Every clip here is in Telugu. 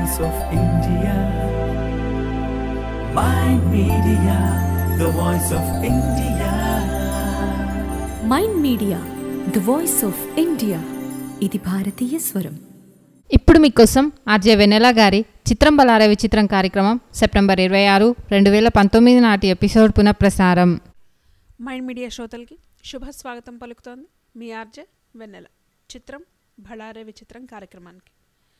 voice of India. Mind Media, the voice of India. Mind media the voice of India. ఇది భారతీయ స్వరం. ఇప్పుడు మీకోసం ఆర్జే వెన్నెల గారి చిత్రం బలారే విచిత్రం కార్యక్రమం సెప్టెంబర్ 26, 2019 నాటి ఎపిసోడ్ పునఃప్రసారం. మైండ్ మీడియా శ్రోతలకి శుభ స్వాగతం పలుకుతోంది మీ ఆర్జే వెన్నెల. చిత్రం బలారే విచిత్రం కార్యక్రమానికి.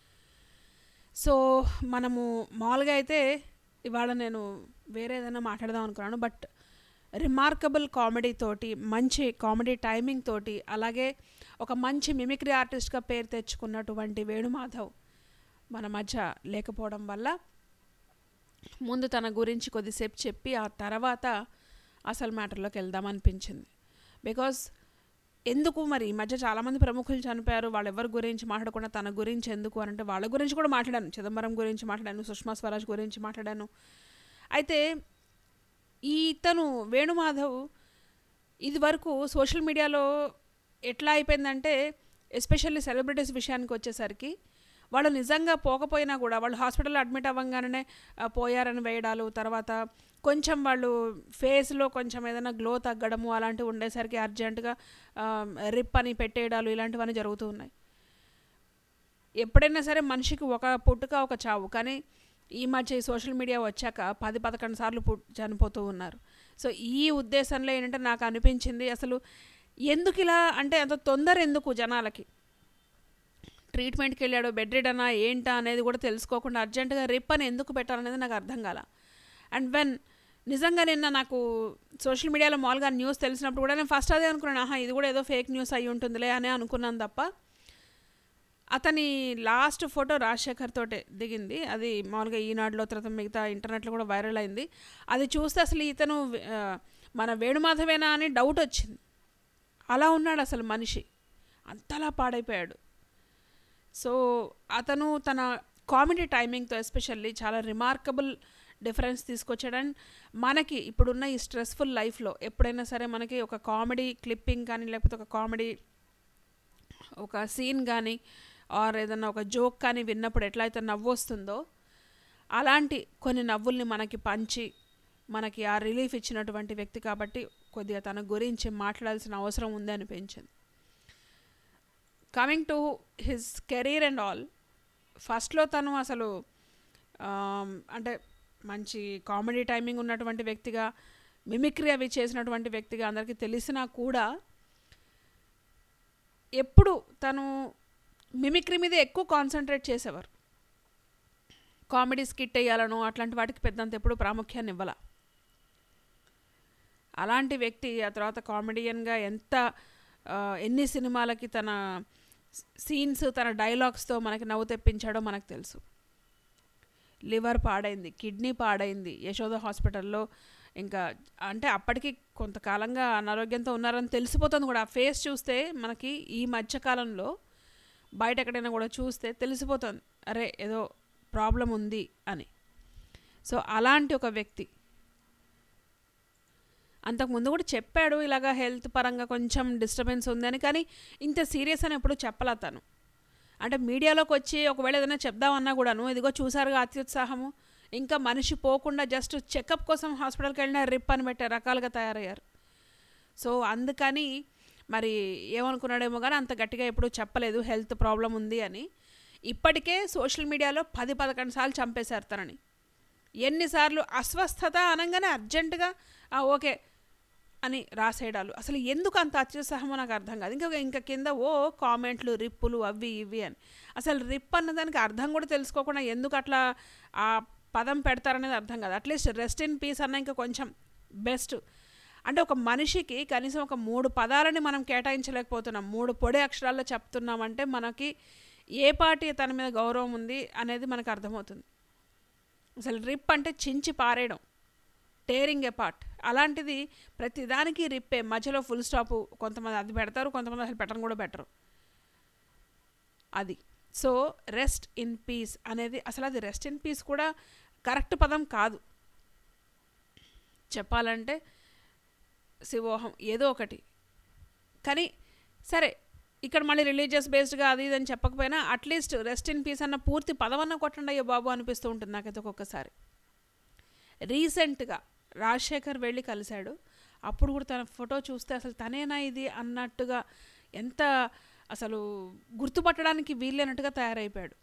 సో మనము మామూలుగా అయితే ఇవాళ నేను వేరే ఏదైనా మాట్లాడదాం అనుకున్నాను, బట్ రిమార్కబుల్ కామెడీ తోటి, మంచి కామెడీ టైమింగ్ తోటి, అలాగే ఒక మంచి మిమిక్రీ ఆర్టిస్ట్గా పేరు తెచ్చుకున్నటువంటి వేణుమాధవ్ మన మధ్య లేకపోవడం వల్ల ముందు తన గురించి కొద్దిసేపు చెప్పి ఆ తర్వాత అసలు మ్యాటర్లోకి వెళ్దామనిపించింది. బికాజ్ ఎందుకు మరి ఈ మధ్య చాలామంది ప్రముఖులు చనిపోయారు, వాళ్ళెవరి గురించి మాట్లాడకుండా తన గురించి ఎందుకు అని అంటే వాళ్ళ గురించి కూడా మాట్లాడాను. చిదంబరం గురించి మాట్లాడాను, సుష్మా స్వరాజ్ గురించి మాట్లాడాను. అయితే ఇతను వేణుమాధవ్ ఇది వరకు సోషల్ మీడియాలో ఎట్లా అయిపోయిందంటే, ఎస్పెషల్లీ సెలబ్రిటీస్ విషయానికి వచ్చేసరికి వాళ్ళు నిజంగా పోకపోయినా కూడా వాళ్ళు హాస్పిటల్లో అడ్మిట్ అవ్వగానే పోయారని వేయడాలు, తర్వాత కొంచెం వాళ్ళు ఫేస్లో కొంచెం ఏదైనా గ్లో తగ్గడము అలాంటివి ఉండేసరికి అర్జెంటుగా రిప్ అని పెట్టేయడాలు ఇలాంటివన్నీ జరుగుతూ ఉన్నాయి. ఎప్పుడైనా సరే మనిషికి ఒక పుట్టుక ఒక చావు, కానీ ఈ మధ్య ఈ సోషల్ మీడియా వచ్చాక 10-11 సార్లు చనిపోతూ ఉన్నారు. సో ఈ ఉద్దేశంలో ఏంటంటే నాకు అనిపించింది, అసలు ఎందుకు ఇలా అంటే అంత తొందర ఎందుకు జనాలకి? ట్రీట్మెంట్కి వెళ్ళాడు, బెడ్ రిడనా ఏంటా అనేది కూడా తెలుసుకోకుండా అర్జెంటుగా రిప్ అని ఎందుకు పెట్టాలనేది నాకు అర్థం కాల. అండ్ వెన్ నిజంగా నిన్న నాకు సోషల్ మీడియాలో మామూలుగా న్యూస్ తెలిసినప్పుడు కూడా నేను ఫస్ట్ అదే అనుకున్నాను, ఇది కూడా ఏదో ఫేక్ న్యూస్ అయ్యి ఉంటుందిలే అని అనుకున్నాను తప్ప. అతని లాస్ట్ ఫోటో రాజశేఖర్ తోటే దిగింది, అది మామూలుగా ఈనాడులో తర్వాత మిగతా ఇంటర్నెట్లో కూడా వైరల్ అయింది. అది చూస్తే అసలు ఇతను మన వేణుమాధవేనా అని డౌట్ వచ్చింది. అలా ఉన్నాడు అసలు మనిషి, అంతలా పాడైపోయాడు. సో అతను తన కామెడీ టైమింగ్తో ఎస్పెషల్లీ చాలా రిమార్కబుల్ డిఫరెన్స్ తీసుకొచ్చాడు. అండ్ మనకి ఇప్పుడున్న ఈ స్ట్రెస్ఫుల్ లైఫ్లో ఎప్పుడైనా సరే మనకి ఒక కామెడీ క్లిప్పింగ్ కానీ, లేకపోతే ఒక కామెడీ ఒక సీన్ కానీ, ఆర్ ఏదన్నా ఒక జోక్ కానీ విన్నప్పుడు ఎట్లయితే నవ్వు వస్తుందో, అలాంటి కొన్ని నవ్వుల్ని మనకి పంచి మనకి ఆ రిలీఫ్ ఇచ్చినటువంటి వ్యక్తి కాబట్టి కొద్దిగా తన గురించి మాట్లాడాల్సిన అవసరం ఉంది అనిపించింది. Coming to his career and all, ఫస్ట్లో తను అసలు అంటే మంచి కామెడీ టైమింగ్ ఉన్నటువంటి వ్యక్తిగా, మిమిక్రీ అవి చేసినటువంటి వ్యక్తిగా అందరికీ తెలిసినా కూడా ఎప్పుడు తను మిమిక్రీ మీద ఎక్కువ కాన్సన్ట్రేట్ చేసేవారు. కామెడీ స్కిట్ వేయాలను అట్లాంటి వాటికి పెద్దంత ఎప్పుడు ప్రాముఖ్యాన్ని ఇవ్వాల. అలాంటి వ్యక్తి ఆ తర్వాత కామెడియన్గా ఎన్ని సినిమాలకి తన సీన్స్, తన డైలాగ్స్తో మనకి నవ్వు తెప్పించాడో మనకు తెలుసు. లివర్ పాడైంది, కిడ్నీ పాడైంది, యశోద హాస్పిటల్లో. ఇంకా అంటే అప్పటికి కొంతకాలంగా అనారోగ్యంతో ఉన్నారని తెలిసిపోతుంది కూడా. ఆ ఫేస్ చూస్తే మనకి ఈ మధ్యకాలంలో బయట ఎక్కడైనా కూడా చూస్తే తెలిసిపోతుంది, అరే ఏదో ప్రాబ్లం ఉంది అని. సో అలాంటి ఒక వ్యక్తి అంతకుముందు కూడా చెప్పాడు ఇలాగా హెల్త్ పరంగా కొంచెం డిస్టర్బెన్స్ ఉందని, కానీ ఇంత సీరియస్ అని ఎప్పుడు చెప్పలా తను. అంటే మీడియాలోకి వచ్చి ఒకవేళ ఏదైనా చెప్దామన్నా కూడాను, ఇదిగో చూసారుగా అత్యుత్సాహము, ఇంకా మనిషి పోకుండా జస్ట్ చెకప్ కోసం హాస్పిటల్కి వెళ్ళిన రిప్ అని పెట్టే రకాలుగా తయారయ్యారు. సో అందుకని మరి ఏమనుకున్నాడేమో కానీ అంత గట్టిగా ఎప్పుడూ చెప్పలేదు హెల్త్ ప్రాబ్లం ఉంది అని. ఇప్పటికే సోషల్ మీడియాలో 10-11 సార్లు చంపేశారు తనని. ఎన్నిసార్లు అస్వస్థత అనగానే అర్జెంటుగా ఓకే అని రాసేయడాలు. అసలు ఎందుకు అంత అత్యుత్సాహమో నాకు అర్థం కాదు. ఇంకా కింద కామెంట్లు, రిప్పులు అవి ఇవి అని. అసలు రిప్ అన్నదానికి అర్థం కూడా తెలుసుకోకుండా ఎందుకు అట్లా ఆ పదం పెడతారనేది అర్థం కాదు. అట్లీస్ట్ రెస్ట్ ఇన్ పీస్ అన్న ఇంకా కొంచెం బెస్ట్. అంటే ఒక మనిషికి కనీసం ఒక 3 పదాలని మనం కేటాయించలేకపోతున్నాం, 3 పొడి అక్షరాల్లో చెప్తున్నామంటే మనకి ఏ పార్టీ తన మీద గౌరవం ఉంది అనేది మనకు అర్థమవుతుంది. అసలు రిప్ అంటే చించి పారేయడం, టేరింగ్ ఏ పార్ట్. అలాంటిది ప్రతిదానికి రిప్పే, మధ్యలో ఫుల్ స్టాపు. కొంతమంది అది పెడతారు, కొంతమంది అసలు పెట్టడం కూడా బెటరు అది. సో రెస్ట్ ఇన్ పీస్ అనేది అసలు అది రెస్ట్ ఇన్ పీస్ కూడా కరెక్ట్ పదం కాదు చెప్పాలంటే. శివోహం ఏదో ఒకటి. కానీ సరే ఇక్కడ మళ్ళీ రిలీజియస్ బేస్డ్గా అది ఇది అని చెప్పకపోయినా అట్లీస్ట్ రెస్ట్ ఇన్ పీస్ అన్న పూర్తి పదవన్న కొట్టండి అయ్యో బాబు అనిపిస్తూ ఉంటుంది నాకైతే ఒక్కొక్కసారి. రీసెంట్గా రాజశేఖర్ వెళ్ళి కలిశాడు, అప్పుడు కూడా తన ఫోటో చూస్తే అసలు తనేనా ఇది అన్నట్టుగా ఎంత అసలు గుర్తుపట్టడానికి వీలైనట్టుగా తయారైపోయాడు.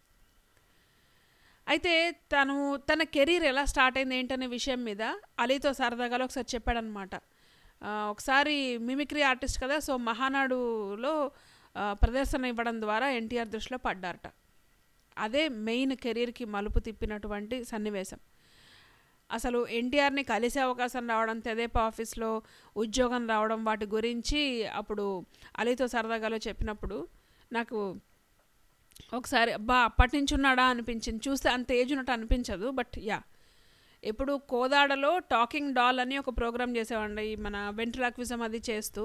అయితే తన కెరీర్ ఎలా స్టార్ట్ అయింది ఏంటనే విషయం మీద అలీతో సరదాగా ఒకసారి చెప్పాడనమాట. ఒకసారి మిమిక్రీ ఆర్టిస్ట్ కదా, సో మహానాడులో ప్రదర్శన ఇవ్వడం ద్వారా ఎన్టీఆర్ దృష్టిలో పడ్డారట. అదే మెయిన్ కెరీర్కి మలుపు తిప్పినటువంటి సన్నివేశం. అసలు ఎన్టీఆర్ని కలిసే అవకాశం రావడం, తెదేపా ఆఫీస్లో ఉద్యోగం రావడం, వాటి గురించి అప్పుడు అలీతో సరదాగాలో చెప్పినప్పుడు నాకు ఒకసారి అబ్బా అప్పటి నుంచి ఉన్నాడా అనిపించింది. చూస్తే అంత ఏజ్ ఉన్నట్టు అనిపించదు, బట్ యా. ఇప్పుడు కోదాడలో టాకింగ్ డాల్ అని ఒక ప్రోగ్రామ్ చేసేవాడి, మన వెంట్రలాక్విజం అది చేస్తూ.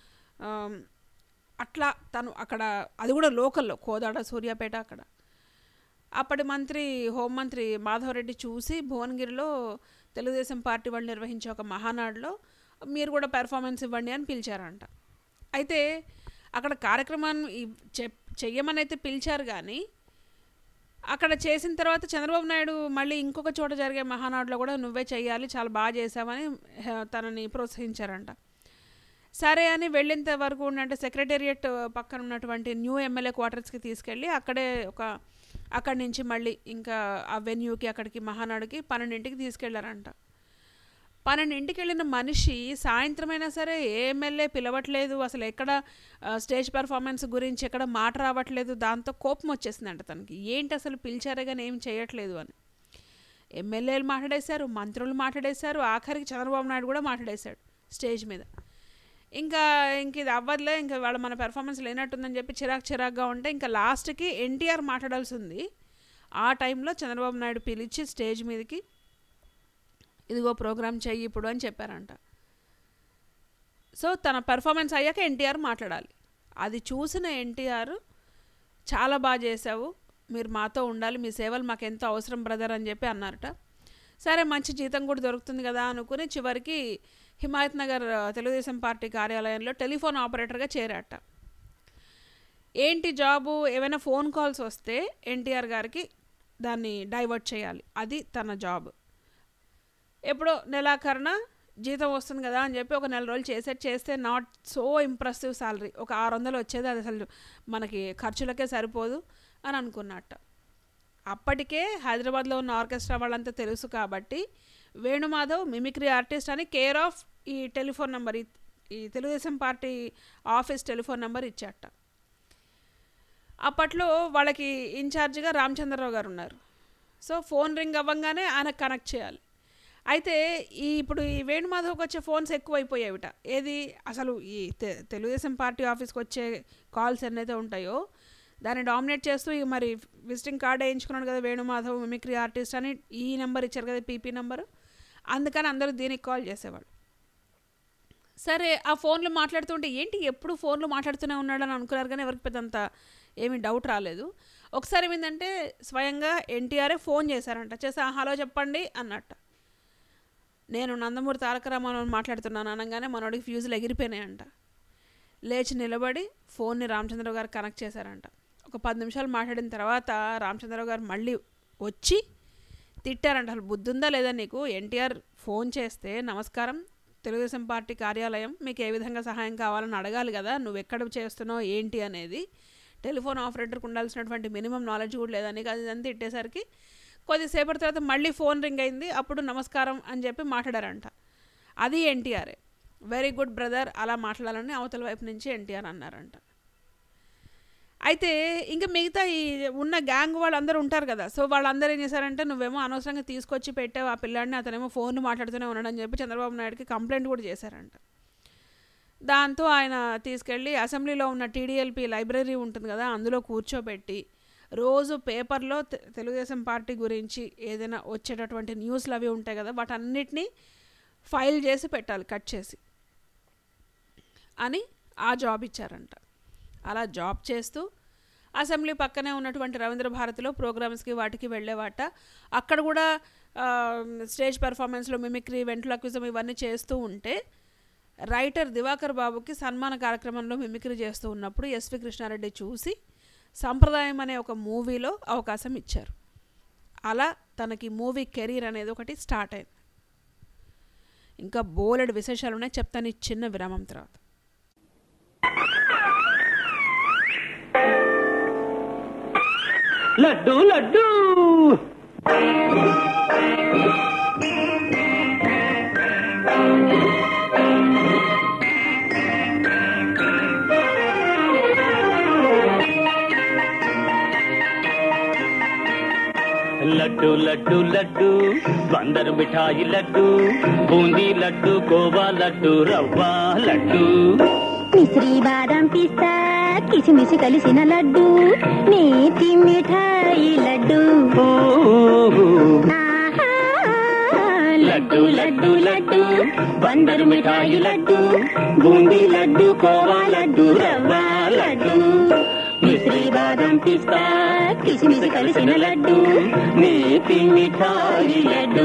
అట్లా తను అక్కడ, అది కూడా లోకల్లో, కోదాడ సూర్యాపేట. అక్కడ అప్పటి హోంమంత్రి మాధవరెడ్డి చూసి భువనగిరిలో తెలుగుదేశం పార్టీ వాళ్ళు నిర్వహించే ఒక మహానాడులో మీరు కూడా పెర్ఫార్మెన్స్ ఇవ్వండి అని పిలిచారంట. అయితే అక్కడ కార్యక్రమాన్ని చెయ్యమని అయితే పిలిచారు, కానీ అక్కడ చేసిన తర్వాత చంద్రబాబు నాయుడు మళ్ళీ ఇంకొక చోట జరిగే మహానాడులో కూడా నువ్వే చెయ్యాలి, చాలా బాగా చేసావని తనని ప్రోత్సహించారంట. సరే అని వెళ్ళేంత వరకు అంటే సెక్రటేరియట్ పక్కన ఉన్నటువంటి న్యూ ఎమ్మెల్యే క్వార్టర్స్కి తీసుకెళ్ళి అక్కడి నుంచి మళ్ళీ ఇంకా ఆ వెన్యూకి అక్కడికి మహానాడుకి 12ంటికి తీసుకెళ్లారంట. 12ంటికి వెళ్ళిన మనిషి సాయంత్రమైనా సరే ఏ ఎమ్మెల్యే పిలవట్లేదు, అసలు ఎక్కడ స్టేజ్ పెర్ఫార్మెన్స్ గురించి ఎక్కడ మాట రావట్లేదు. దాంతో కోపం వచ్చేసిందంట తనకి, ఏంటి అసలు పిలిచారే కానీ ఏం చేయట్లేదు అని. ఎమ్మెల్యేలు మాట్లాడేశారు, మంత్రులు మాట్లాడేశారు, ఆఖరికి చంద్రబాబు నాయుడు కూడా మాట్లాడేశాడు స్టేజ్ మీద. ఇంకా ఇది అవ్వదులే, ఇంకా వాళ్ళ మన పెర్ఫార్మెన్స్ లేనట్టుందని చెప్పి చిరాగ్గా ఉంటే ఇంకా లాస్ట్కి ఎన్టీఆర్ మాట్లాడాల్సి ఉంది. ఆ టైంలో చంద్రబాబు నాయుడు పిలిచి స్టేజ్ మీదకి ఇదిగో ప్రోగ్రామ్ చెయ్యి ఇప్పుడు అని చెప్పారంట. సో తన పెర్ఫార్మెన్స్ అయ్యాక ఎన్టీఆర్ మాట్లాడాలి. అది చూసిన ఎన్టీఆర్ చాలా బాగా చేసావు, మీరు మాతో ఉండాలి, మీ సేవలు మాకు ఎంతో అవసరం బ్రదర్ అని చెప్పి అన్నారట. సరే మంచి జీతం కూడా దొరుకుతుంది కదా అనుకుని చివరికి హిమాయత్ నగర్ తెలుగుదేశం పార్టీ కార్యాలయంలో టెలిఫోన్ ఆపరేటర్గా చేరాట. ఏంటి జాబు, ఏమైనా ఫోన్ కాల్స్ వస్తే ఎన్టీఆర్ గారికి దాన్ని డైవర్ట్ చేయాలి, అది తన జాబ్. ఎప్పుడో నెలాఖరున జీతం వస్తుంది కదా అని చెప్పి ఒక నెల రోజులు చేస్తే నాట్ సో ఇంప్రెసివ్ సాలరీ, ఒక 600 వచ్చేది, అది అసలు మనకి ఖర్చులకే సరిపోదు అని అనుకున్నట్ట. అప్పటికే హైదరాబాద్లో ఉన్న ఆర్కెస్ట్రా వాళ్ళంతా తెలుసు కాబట్టి వేణుమాధవ్ మిమిక్రీ ఆర్టిస్ట్ అని కేర్ ఆఫ్ ఈ టెలిఫోన్ నెంబర్, ఈ Telugu Desam party office telephone number ఇచ్చాట. అప్పట్లో వాళ్ళకి ఇన్ఛార్జిగా రామచంద్రరావు గారు ఉన్నారు. సో ఫోన్ రింగ్ అవ్వగానే ఆయనకు కనెక్ట్ చేయాలి. అయితే ఇప్పుడు ఈ వేణుమాధవ్కి వచ్చే ఫోన్స్ ఎక్కువైపోయావిట. ఏది అసలు ఈ తెలుగుదేశం పార్టీ ఆఫీస్కి వచ్చే కాల్స్ ఎన్నైతే ఉంటాయో దాన్ని డామినేట్ చేస్తూ మరి విజిటింగ్ కార్డ్ వేయించుకున్నాడు కదా వేణుమాధవ్ మిమిక్రీ ఆర్టిస్ట్ అని, ఈ నెంబర్ ఇచ్చారు కదా పీపీ నెంబరు, అందుకని అందరూ దీనికి కాల్ చేసేవాళ్ళు. సరే ఆ ఫోన్లో మాట్లాడుతుంటే ఏంటి ఎప్పుడు ఫోన్లో మాట్లాడుతూనే ఉన్నాడని అనుకున్నారు, కానీ ఎవరికి పెద్దంత ఏమీ డౌట్ రాలేదు. ఒకసారి ఏమైందంటే స్వయంగా ఎన్టీఆర్ఏ ఫోన్ చేశారంట, చేసి హలో చెప్పండి అన్నట్ట. నేను నందమూరి తారక రామారావు మాట్లాడుతున్నాను అనగానే మనోడికి ఫ్యూజులు ఎగిరిపోయినాయంట. లేచి నిలబడి ఫోన్ని రామచంద్రరావు గారు కనెక్ట్ చేశారంట. ఒక 10 నిమిషాలు మాట్లాడిన తర్వాత రామచంద్రరావు గారు మళ్ళీ వచ్చి తిట్టారంట, అసలు బుద్ధుందా లేదా నీకు, ఎన్టీఆర్ ఫోన్ చేస్తే నమస్కారం తెలుగుదేశం పార్టీ కార్యాలయం, మీకు ఏ విధంగా సహాయం కావాలని అడగాలి కదా, నువ్వు ఎక్కడ చేస్తున్నావు ఏంటి అనేది టెలిఫోన్ ఆపరేటర్కి ఉండాల్సినటువంటి మినిమం నాలెడ్జ్ కూడా లేదని అది అంతా తిట్టేసరికి కొద్దిసేపటి తర్వాత మళ్ళీ ఫోన్ రింగ్ అయింది. అప్పుడు నమస్కారం అని చెప్పి మాట్లాడారంట. అది ఎన్టీఆర్ఏ, వెరీ గుడ్ బ్రదర్ అలా మాట్లాడాలని అవతల వైపు నుంచి ఎన్టీఆర్ అన్నారంట. అయితే ఇంకా మిగతా ఈ ఉన్న గ్యాంగ్ వాళ్ళందరూ ఉంటారు కదా, సో వాళ్ళందరూ ఏం చేశారంటే నువ్వేమో అనవసరంగా తీసుకొచ్చి పెట్టావు ఆ పిల్లాడిని, అతనేమో ఫోన్ మాట్లాడుతూనే ఉన్నాడని చెప్పి చంద్రబాబు నాయుడుకి కంప్లైంట్ కూడా చేశారంట. దాంతో ఆయన తీసుకెళ్ళి అసెంబ్లీలో ఉన్న టీడీఎల్పీ లైబ్రరీ ఉంటుంది కదా, అందులో కూర్చోబెట్టి రోజు పేపర్లో తెలుగుదేశం పార్టీ గురించి ఏదైనా వచ్చేటటువంటి న్యూస్లు అవి ఉంటాయి కదా, వాటన్నిటినీ ఫైల్ చేసి పెట్టాలి కట్ చేసి అని ఆ జాబ్ ఇచ్చారంట. అలా జాబ్ చేస్తూ అసెంబ్లీ పక్కనే ఉన్నటువంటి రవీంద్ర భారతిలో ప్రోగ్రామ్స్కి వాటికి వెళ్ళేవాట. అక్కడ కూడా స్టేజ్ పెర్ఫార్మెన్స్లో మిమిక్రీ వెంట్రలాక్విజం ఇవన్నీ చేస్తూ ఉంటే రైటర్ దివాకర్ బాబుకి సన్మాన కార్యక్రమంలో మిమిక్రీ చేస్తూ ఉన్నప్పుడు ఎస్వి కృష్ణారెడ్డి చూసి సంప్రదాయం అనే ఒక మూవీలో అవకాశం ఇచ్చారు. అలా తనకి మూవీ కెరీర్ అనేది ఒకటి స్టార్ట్ అయింది. ఇంకా బోలెడు విశేషాలు ఉన్నాయి, చెప్తాను ఈ చిన్న విరామం తర్వాత. లడ్డు లడ్డు లడ్డు లడ్డు లడ్డు బందరు మిఠాయి లడ్డు బూందీ లడ్డు కోవా లడ్డు రవ్వ లడ్డు మిశ్రీ బాదం పిస్తా కిసిమిసి కలిసిన లడ్డు నేతి మిఠాయి లడ్డు లడ్డు లడ్డు లడ్డు బందరు మిఠాయి లడ్డు బూందీ లడ్డు కోవా లడ్డు రవ్వ లడ్డు మిశ్రీ బాదం పిస్తా కిసిమిసి కలిసిన లడ్డు నేతి మిఠాయి లడ్డు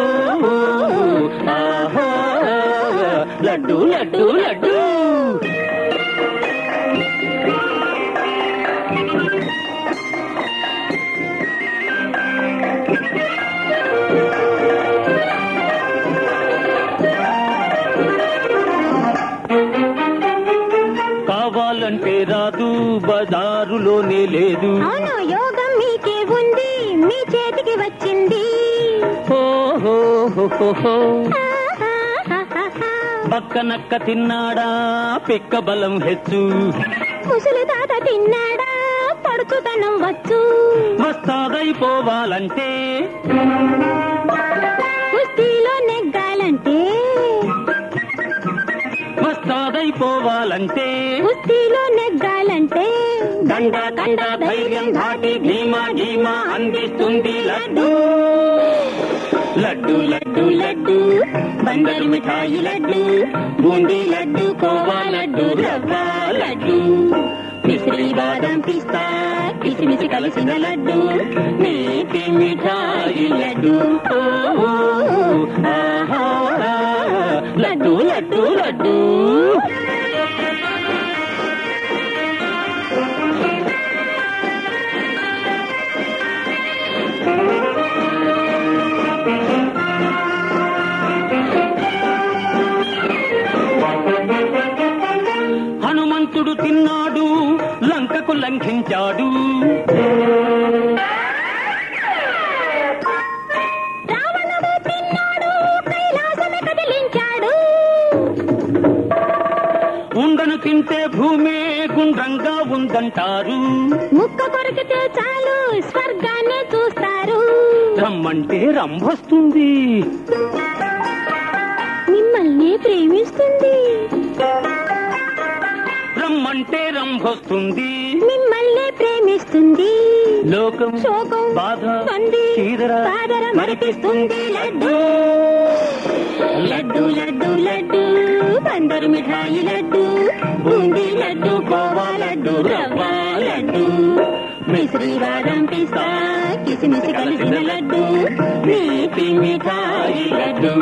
లడ్డు లడ్డు లడ్డు కావాలంటే రాదు బజారులోనే లేదు. అవును యోగం మీకే ఉంది మీ చేతికి వచ్చింది. పక్కనక్క తిన్నాడా పిక్క బలం హెచ్చు, ముసలి తాత తిన్నాడా పడుచుతనం వచ్చు. వస్తాదైపోవాలంటే కుస్తీలో నెగ్గాలంటే, వస్తాదైపోవాలంటే కుస్తీలో నెగ్గాలంటే దండ కండ ధైర్యం దాటి ధీమా ధీమా అందిస్తుంది లడ్డు లడ్డు లడ్డు లడ్డు బందరు మిఠాయి లడ్డు బూందీ లడ్డు కోవా లడ్డు రవ్వ లడ్డు మిశ్రీ బాదం పిస్తా కిసిమిసి కలిసిన లడ్డు నేతి మిఠాయి లడ్డు లడ్డు లడ్డు లడ్డు హనుమంతుడు తిన్నాడు లంకకు లంఘించాడు, రావణుడు తిన్నాడు కైలాసమే కదిలించాడు. ఉండను తింటే భూమే గుండ్రంగా ఉందంటారు, ముక్క కొరికితే చాలు స్వర్గాన్ని చూస్తారు. రమ్మంటే రంభొస్తుంది, మిమ్మల్ని ప్రేమిస్తుంది. రమ్మంటే రంభొస్తుంది, మిమ్మల్ని ప్రేమిస్తుంది. లోకం శోకం బాధ సంధి చీదర సాదర మరిపిస్తుంది లడ్డు లడ్డు లడ్డు లడ్డు బందరు మిఠాయి లడ్డు బూందీ లడ్డు కోవా లడ్డు రవ్వ లడ్డు మిశ్రీ బాదం పిస్తా కిసిమిసి కలిసిన లడ్డు నేతి మిఠాయి లడ్డు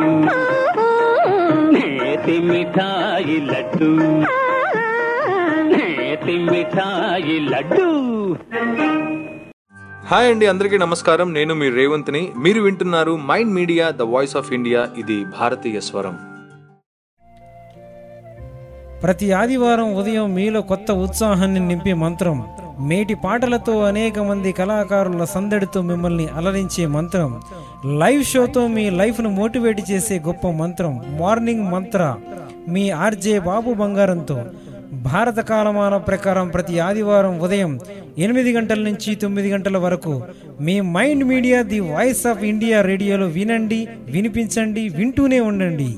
నేతి మిఠాయి లడ్డు నేతి మిఠాయి లడ్డు. హాయ్ అండి, అందరికీ నమస్కారం. నేను మీ రేవంత్ని. మీరు వింటున్నారు Mind media the voice of India. ఇది భారతీయ స్వరం. ప్రతి ఆదివారం ఉదయం మీలో కొత్త ఉత్సాహాన్ని నింపే మంత్రం, మేటి పాటలతో అనేక మంది కళాకారుల సందడితో మిమ్మల్ని అలరించే మంత్రం, లైవ్ షోతో మీ లైఫ్ను మోటివేట్ చేసే గొప్ప మంత్రం మార్నింగ్ మంత్ర మీ ఆర్జే బాబు బంగారంతో భారత కాలమాన ప్రకారం ప్రతి ఆదివారం ఉదయం 8 గంటల నుంచి 9 గంటల వరకు మీ Mind Media the voice of India రేడియోలో వినండి, వినిపించండి, వింటూనే ఉండండి.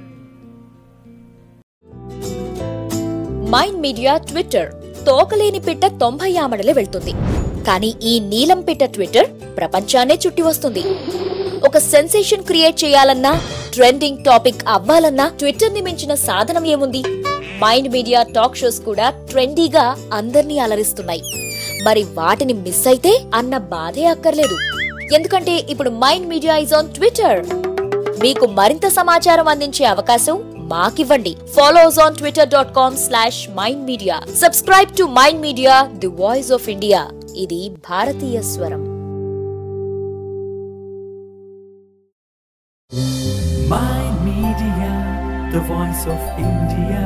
మైండ్ మీడియా ట్విట్టర్, తోకలేని పిట్ట 90 ఆమడలే వెళ్తుంది, కానీ ఈ నీలం పిట్ట ట్విట్టర్ ప్రపంచాన్నే చుట్టి వస్తుంది. ఒక సెన్సేషన్ క్రియేట్ చేయాలన్నా, ట్రెండింగ్ టాపిక్ అవ్వాలన్నా ట్విట్టర్ ని మించిన సాధనం ఏముంది? మైండ్ మీడియా టాక్ షోస్ కూడా ట్రెండీగా అందర్నీ అలరిస్తున్నాయి. మరి వాటిని మిస్ అయితే అన్న బాధే అక్కర్లేదు, ఎందుకంటే ఇప్పుడు Mind Media is on Twitter. మీకు మరింత సమాచారం అందించే అవకాశం మాకివ్వండి. Follow us on twitter.com/mindmedia. Subscribe to Mind Media, the voice of India. ఇది భారతీయ స్వరం. Mind Media, the voice of India.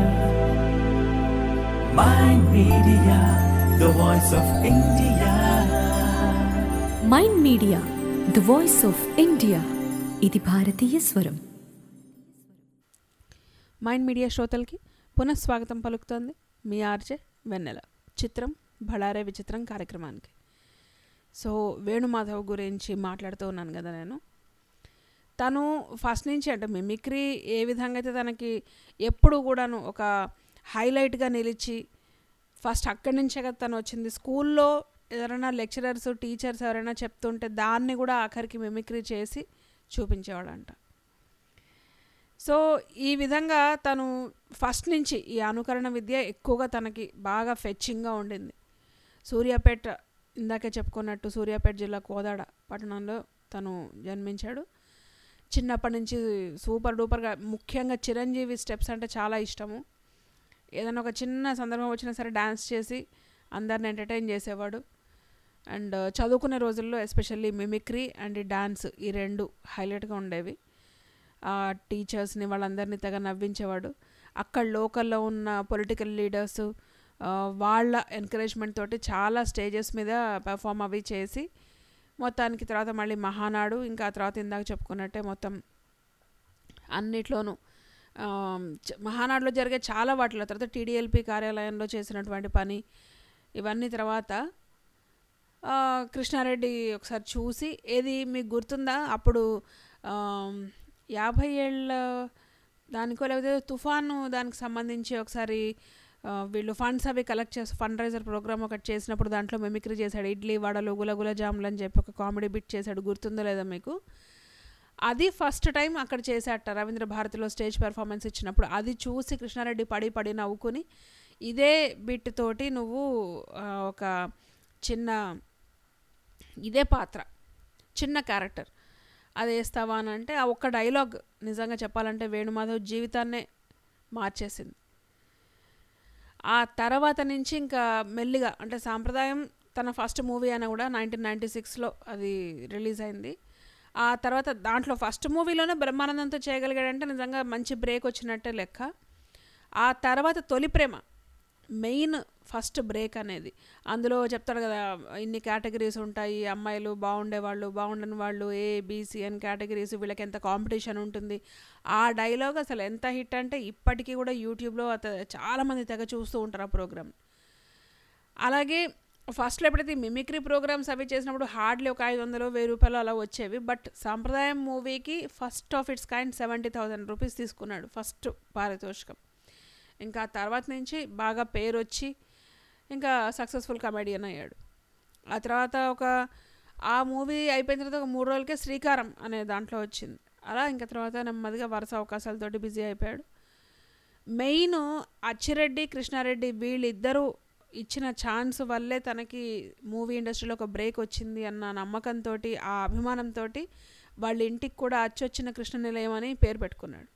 Mind Media, the voice of India. Mind Media the voice of India. ఇది భారతీయ స్వరం. మైండ్ మీడియా శ్రోతలకి పునఃస్వాగతం పలుకుతోంది మీ ఆర్జే వెన్నెల. చిత్రం బళారే విచిత్రం కార్యక్రమానికి. సో వేణుమాధవ్ గురించి మాట్లాడుతూ ఉన్నాను కదా నేను. తను ఫస్ట్ నుంచి అంటే మిమిక్రీ ఏ విధంగా అయితే తనకి ఎప్పుడు కూడాను ఒక హైలైట్గా నిలిచి ఫస్ట్ అక్కడి నుంచే కదా తను వచ్చింది. స్కూల్లో ఎవరైనా లెక్చరర్స్ టీచర్స్ ఎవరైనా చెప్తుంటే దాన్ని కూడా ఆఖరికి మిమిక్రీ చేసి చూపించేవాడంట. సో ఈ విధంగా తను ఫస్ట్ నుంచి ఈ అనుకరణ విద్య ఎక్కువగా తనకి బాగా ఫెచ్చింగ్గా ఉండింది. సూర్యాపేట, ఇందాకే చెప్పుకున్నట్టు సూర్యాపేట జిల్లా కోదాడ పట్టణంలో తను జన్మించాడు. చిన్నప్పటి నుంచి సూపర్ డూపర్గా, ముఖ్యంగా చిరంజీవి స్టెప్స్ అంటే చాలా ఇష్టము. ఏదైనా ఒక చిన్న సందర్భం వచ్చినా సరే డ్యాన్స్ చేసి అందరిని ఎంటర్టైన్ చేసేవాడు. అండ్ చదువుకునే రోజుల్లో ఎస్పెషల్లీ మిమిక్రీ అండ్ డ్యాన్స్ ఈ రెండు హైలైట్గా ఉండేవి. టీచర్స్ని వాళ్ళందరినీ తెగ నవ్వించేవాడు. అక్కడ లోకల్లో ఉన్న పొలిటికల్ లీడర్స్ వాళ్ళ ఎంకరేజ్మెంట్ తోటి చాలా స్టేజెస్ మీద పెర్ఫామ్ అవి చేసి మొత్తానికి తర్వాత మళ్ళీ మహానాడు, ఇంకా తర్వాత ఇందాక చెప్పుకున్నట్టే మొత్తం అన్నిట్లోనూ మహానాడులో జరిగే చాలా వాటిలో తర్వాత TDLP కార్యాలయంలో చేసినటువంటి పని ఇవన్నీ తర్వాత కృష్ణారెడ్డి ఒకసారి చూసి, ఏది మీకు గుర్తుందా అప్పుడు 50 ఏళ్ళ దానికో లేకపోతే తుఫాను దానికి సంబంధించి ఒకసారి వీళ్ళు ఫండ్స్ అవి కలెక్ట్ చేసి ఫండ్ రైజర్ ప్రోగ్రామ్ ఒకటి చేసినప్పుడు దాంట్లో మిమిక్రీ చేశాడు. ఇడ్లీ వడలు గులగుల జాములు అని చెప్పి ఒక కామెడీ బిట్ చేశాడు. గుర్తుందో లేదా మీకు? అది ఫస్ట్ టైం అక్కడ చేశాట రవీంద్ర భారతిలో స్టేజ్ పెర్ఫార్మెన్స్ ఇచ్చినప్పుడు. అది చూసి కృష్ణారెడ్డి పడి నవ్వుకుని, ఇదే బిట్ తోటి నువ్వు ఒక చిన్న ఇదే పాత్ర చిన్న క్యారెక్టర్ అది వేస్తావా అని అంటే ఆ ఒక్క డైలాగ్ నిజంగా చెప్పాలంటే వేణుమాధవ్ జీవితాన్నే మార్చేసింది. ఆ తర్వాత నుంచి ఇంకా మెల్లిగా అంటే సాంప్రదాయం తన ఫస్ట్ మూవీ అయినా కూడా 1996లో అది రిలీజ్ అయింది. ఆ తర్వాత దాంట్లో ఫస్ట్ మూవీలోనే బ్రహ్మానందంతో చేయగలిగాడంటే నిజంగా మంచి బ్రేక్ వచ్చినట్టే లెక్క. ఆ తర్వాత తొలి ప్రేమ మెయిన్ ఫస్ట్ బ్రేక్ అనేది. అందులో చెప్తాడు కదా ఇన్ని కేటగిరీస్ ఉంటాయి, అమ్మాయిలు బాగుండేవాళ్ళు బాగుండని వాళ్ళు ABCN కేటగిరీస్, వీళ్ళకి ఎంత కాంపిటీషన్ ఉంటుంది. ఆ డైలాగ్ అసలు ఎంత హిట్ అంటే ఇప్పటికీ కూడా యూట్యూబ్లో చాలామంది తెగ చూస్తూ ఉంటారు ఆ ప్రోగ్రామ్. అలాగే ఫస్ట్లో ఎప్పుడైతే మిమిక్రీ ప్రోగ్రామ్స్ అవి చేసినప్పుడు హార్డ్లీ ఒక 500-1000 రూపాయలు అలా వచ్చేవి. బట్ సాంప్రదాయం మూవీకి first of its kind 70,000 rupees తీసుకున్నాడు ఫస్ట్ పారితోషికం. ఇంకా తర్వాత నుంచి బాగా పేరు వచ్చి ఇంకా సక్సెస్ఫుల్ కమెడియన్ అయ్యాడు. ఆ తర్వాత ఆ మూవీ అయిపోయిన తర్వాత ఒక 3 రోజులకే శ్రీకారం అనే దాంట్లో వచ్చింది. అలా ఇంకా తర్వాత నెమ్మదిగా వరుస అవకాశాలతోటి బిజీ అయిపోయాడు. మెయిన్ అచ్చిరెడ్డి కృష్ణారెడ్డి వీళ్ళిద్దరూ ఇచ్చిన ఛాన్స్ వల్లే తనకి మూవీ ఇండస్ట్రీలో ఒక బ్రేక్ వచ్చింది అన్న నమ్మకంతో, ఆ అభిమానంతో వాళ్ళ ఇంటికి కూడా అచ్చొచ్చిన కృష్ణ నిలయం అని పేరు పెట్టుకున్నాడు.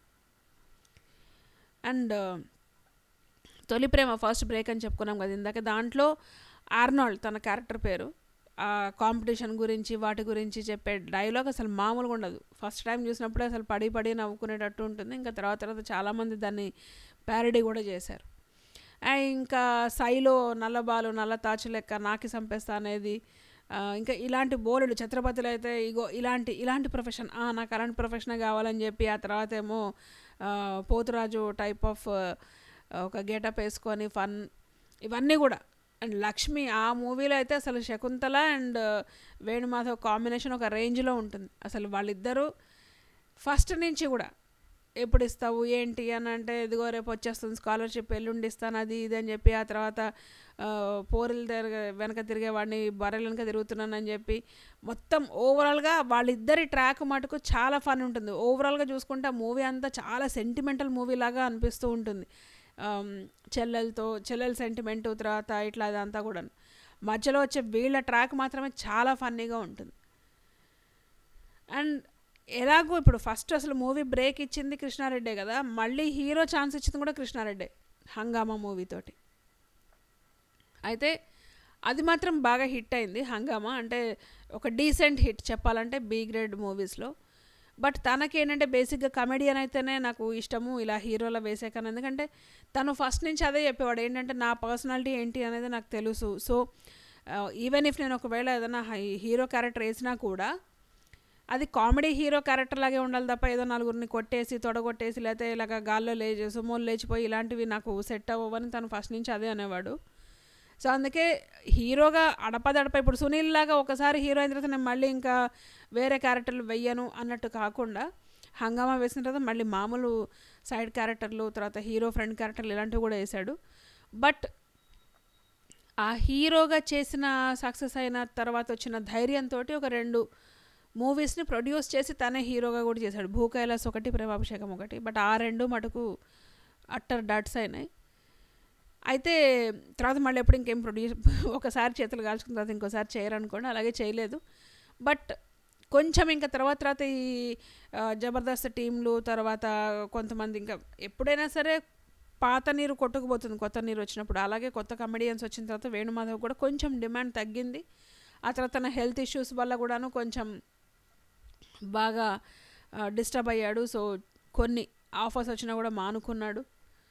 అండ్ తొలి ప్రేమ ఫస్ట్ బ్రేక్ అని చెప్పుకున్నాం కదా ఇందాక. దాంట్లో ఆర్నాల్డ్ తన క్యారెక్టర్ పేరు. ఆ కాంపిటీషన్ గురించి వాటి గురించి చెప్పే డైలాగ్ అసలు మామూలుగా ఉండదు. ఫస్ట్ టైం చూసినప్పుడే అసలు పడి నవ్వుకునేటట్టు ఉంటుంది. ఇంకా తర్వాత చాలామంది దాన్ని ప్యారడీ కూడా చేశారు. ఇంకా సైలో నల్లబాలు నల్ల తాచు లెక్క నాకి సంపేస్తా అనేది, ఇంకా ఇలాంటి బోలెడు ఛత్రపతులు అయితే ఇగో ఇలాంటి ప్రొఫెషన్ నాకు అలాంటి ప్రొఫెషన్ కావాలని చెప్పి ఆ తర్వాత ఏమో పోతురాజు టైప్ ఆఫ్ ఒక గెటప్ వేసుకొని ఫన్ ఇవన్నీ కూడా. అండ్ లక్ష్మి ఆ మూవీలో అయితే అసలు శకుంతల అండ్ వేణుమాధవ్ కాంబినేషన్ ఒక రేంజ్లో ఉంటుంది. అసలు వాళ్ళిద్దరూ ఫస్ట్ నుంచి కూడా ఎప్పుడు ఇస్తావు ఏంటి అని అంటే ఇదిగో రేపు వచ్చేస్తుంది స్కాలర్షిప్ ఎల్లుండి ఇస్తాను అది ఇది అని చెప్పి, ఆ తర్వాత పోరులు వెనక తిరిగేవాడిని బర్రెల వెనక తిరుగుతున్నానని చెప్పి మొత్తం ఓవరాల్గా వాళ్ళిద్దరి ట్రాక్ మటుకు చాలా ఫన్ ఉంటుంది. ఓవరాల్గా చూసుకుంటే ఆ మూవీ అంతా చాలా సెంటిమెంటల్ మూవీ లాగా అనిపిస్తూ ఉంటుంది. చెల్లెల సెంటిమెంటు తర్వాత ఇట్లా అదంతా కూడా మధ్యలో వచ్చే వీళ్ళ ట్రాక్ మాత్రమే చాలా ఫన్నీగా ఉంటుంది. అండ్ ఎలాగో ఇప్పుడు ఫస్ట్ అసలు మూవీ బ్రేక్ ఇచ్చింది కృష్ణారెడ్డే కదా, మళ్ళీ హీరో ఛాన్స్ ఇచ్చింది కూడా కృష్ణారెడ్డే హంగామా మూవీతోటి. అయితే అది మాత్రం బాగా హిట్ అయింది హంగామా, అంటే ఒక డీసెంట్ హిట్ చెప్పాలంటే బి గ్రేడ్ మూవీస్లో. బట్ తనకేంటంటే బేసిక్గా కమెడియన్ అయితేనే నాకు ఇష్టము ఇలా హీరోలో వేసేకన్నా, ఎందుకంటే తను ఫస్ట్ నుంచి అదే చెప్పేవాడు ఏంటంటే నా పర్సనాలిటీ ఏంటి అనేది నాకు తెలుసు. సో ఈవెన్ ఇఫ్ నేను ఒకవేళ ఏదైనా హీరో క్యారెక్టర్ వేసినా కూడా అది కామెడీ హీరో క్యారెక్టర్ లాగే ఉండాలి తప్ప ఏదో నలుగురిని కొట్టేసి తొడగొట్టేసి లేకపోతే ఇలాగ గాల్లో సుమోలు లేచిపోయి ఇలాంటివి నాకు సెట్ అవ్వని తను ఫస్ట్ నుంచి అదే అనేవాడు. సో అందుకే హీరోగా అడపదడప ఇప్పుడు సునీల్ లాగా ఒకసారి హీరో అయిన తర్వాత నేను మళ్ళీ ఇంకా వేరే క్యారెక్టర్లు వెయ్యను అన్నట్టు కాకుండా హంగామా వేసిన తర్వాత మళ్ళీ మామూలు సైడ్ క్యారెక్టర్లు, తర్వాత హీరో ఫ్రెండ్ క్యారెక్టర్లు ఇలాంటివి కూడా వేశాడు. బట్ ఆ హీరోగా చేసిన సక్సెస్ అయిన తర్వాత వచ్చిన ధైర్యంతో ఒక 2 మూవీస్ని ప్రొడ్యూస్ చేసి తనే హీరోగా కూడా చేశాడు. భూకైలాస్ ఒకటి, ప్రేమాభిషేకం ఒకటి. బట్ ఆ 2 మటుకు అట్టర్ డట్స్ అయినాయి. అయితే తర్వాత మళ్ళీ ఎప్పుడు ఇంకేం ప్రొడ్యూస్ ఒకసారి చేతులు కాల్చుకున్న తర్వాత ఇంకోసారి చేయరనుకోండి, అలాగే చేయలేదు. బట్ కొంచెం ఇంకా తర్వాత ఈ జబర్దస్త్ టీంలు తర్వాత కొంతమంది ఇంకా ఎప్పుడైనా సరే పాత నీరు కొట్టుకుపోతుంది కొత్త నీరు వచ్చినప్పుడు, అలాగే కొత్త కమెడియన్స్ వచ్చిన తర్వాత వేణుమాధవ్ కూడా కొంచెం డిమాండ్ తగ్గింది. ఆ తర్వాత తన హెల్త్ ఇష్యూస్ వల్ల కూడాను కొంచెం బాగా డిస్టర్బ్ అయ్యాడు. సో కొన్ని ఆఫర్స్ వచ్చినా కూడా మానుకున్నాడు.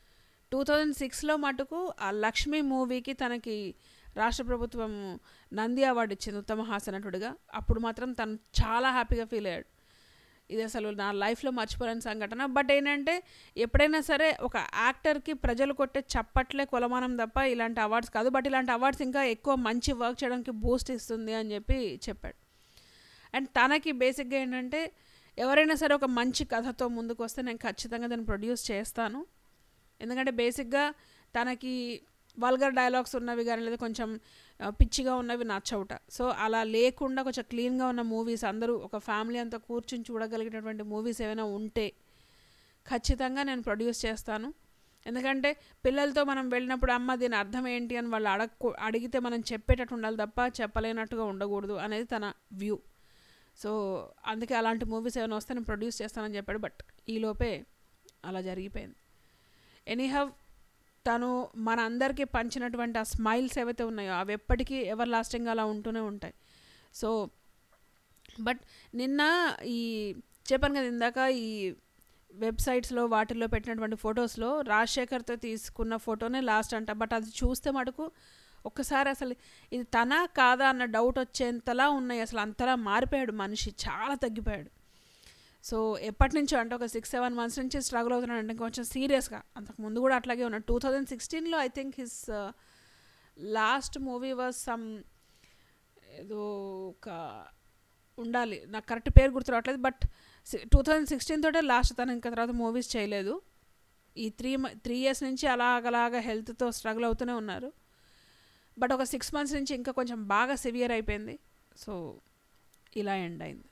2006లో మటుకు ఆ లక్ష్మి మూవీకి తనకి రాష్ట్ర ప్రభుత్వం నంది అవార్డు ఇచ్చింది ఉత్తమ హాస్య నటుడిగా. అప్పుడు మాత్రం తను చాలా హ్యాపీగా ఫీల్ అయ్యాడు, ఇది అసలు నా లైఫ్లో మర్చిపోలేని సంఘటన. బట్ ఏంటంటే ఎప్పుడైనా సరే ఒక యాక్టర్కి ప్రజలు కొట్టే చప్పట్లే కొలమానం తప్ప ఇలాంటి అవార్డ్స్ కాదు. బట్ ఇలాంటి అవార్డ్స్ ఇంకా ఎక్కువ మంచి వర్క్ చేయడానికి బూస్ట్ ఇస్తుంది అని చెప్పి చెప్పాడు. అండ్ తనకి బేసిక్గా ఏంటంటే ఎవరైనా సరే ఒక మంచి కథతో ముందుకు వస్తే నేను ఖచ్చితంగా దాన్ని ప్రొడ్యూస్ చేస్తాను. ఎందుకంటే బేసిక్గా తనకి వల్గర్ డైలాగ్స్ ఉన్నవి కానీ లేదా కొంచెం పిచ్చిగా ఉన్నవి నచ్చవుట. సో అలా లేకుండా కొంచెం క్లీన్గా ఉన్న మూవీస్ అందరూ ఒక ఫ్యామిలీ అంతా కూర్చుని చూడగలిగినటువంటి మూవీస్ ఏమైనా ఉంటే ఖచ్చితంగా నేను ప్రొడ్యూస్ చేస్తాను. ఎందుకంటే పిల్లలతో మనం వెళ్ళినప్పుడు అమ్మ దీని అర్థం ఏంటి అని వాళ్ళు అడిగితే మనం చెప్పేటట్టు ఉండాలి తప్ప చెప్పలేనట్టుగా ఉండకూడదు అనేది తన వ్యూ. సో అందుకే అలాంటి మూవీస్ ఏమైనా వస్తే నేను ప్రొడ్యూస్ చేస్తానని చెప్పాడు. బట్ ఈలోపే అలా జరిగిపోయింది. ఎనీహౌ తను మన అందరికీ పంచినటువంటి ఆ స్మైల్స్ ఏవైతే ఉన్నాయో అవి ఎప్పటికీ ఎవర్ లాస్టింగ్గా అలా ఉంటూనే ఉంటాయి. సో బట్ నిన్న ఈ చెప్పాను కదా ఇందాక ఈ వెబ్సైట్స్లో వాటిల్లో పెట్టినటువంటి ఫొటోస్లో రాజశేఖర్తో తీసుకున్న ఫోటోనే లాస్ట్ అంట. బట్ అది చూస్తే మటుకు ఒక్కసారి అసలు ఇది తన కాదా అన్న డౌట్ వచ్చేంతలా ఉన్నాయి. అసలు అంతలా మారిపోయాడు మనిషి, చాలా తగ్గిపోయాడు. సో ఎప్పటి నుంచో అంటే ఒక 6-7 months నుంచి స్ట్రగుల్ అవుతున్నాడు, అంటే కొంచెం సీరియస్గా. అంతకుముందు కూడా అట్లాగే ఉన్నాడు. 2016లో I think his last movie was some ఏదో ఒక ఉండాలి, నాకు కరెక్ట్ పేరు గుర్తు రావట్లేదు. బట్ 2016 తోటే లాస్ట్, తను ఇంకా తర్వాత మూవీస్ చేయలేదు. ఈ 3 years నుంచి అలాగలాగా హెల్త్తో స్ట్రగుల్ అవుతూనే ఉన్నారు. బట్ ఒక 6 months నుంచి ఇంకా కొంచెం బాగా సివియర్ అయిపోయింది. సో ఇలా ఎండ్ అయింది.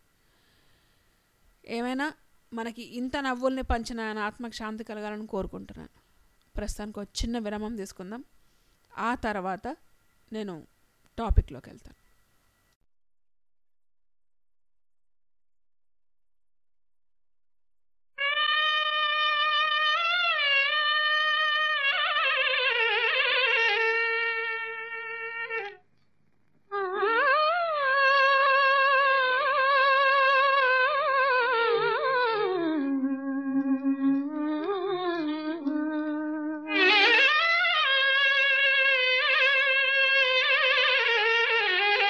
ఏమైనా మనకి ఇంత నవ్వుల్ని పంచిన ఆయన ఆత్మకు శాంతి కలగాలని కోరుకుంటున్నాను. ప్రస్తుతానికి ఒక చిన్న విరామం తీసుకుందాం, ఆ తర్వాత నేను టాపిక్లోకి వెళ్తాను. ఆ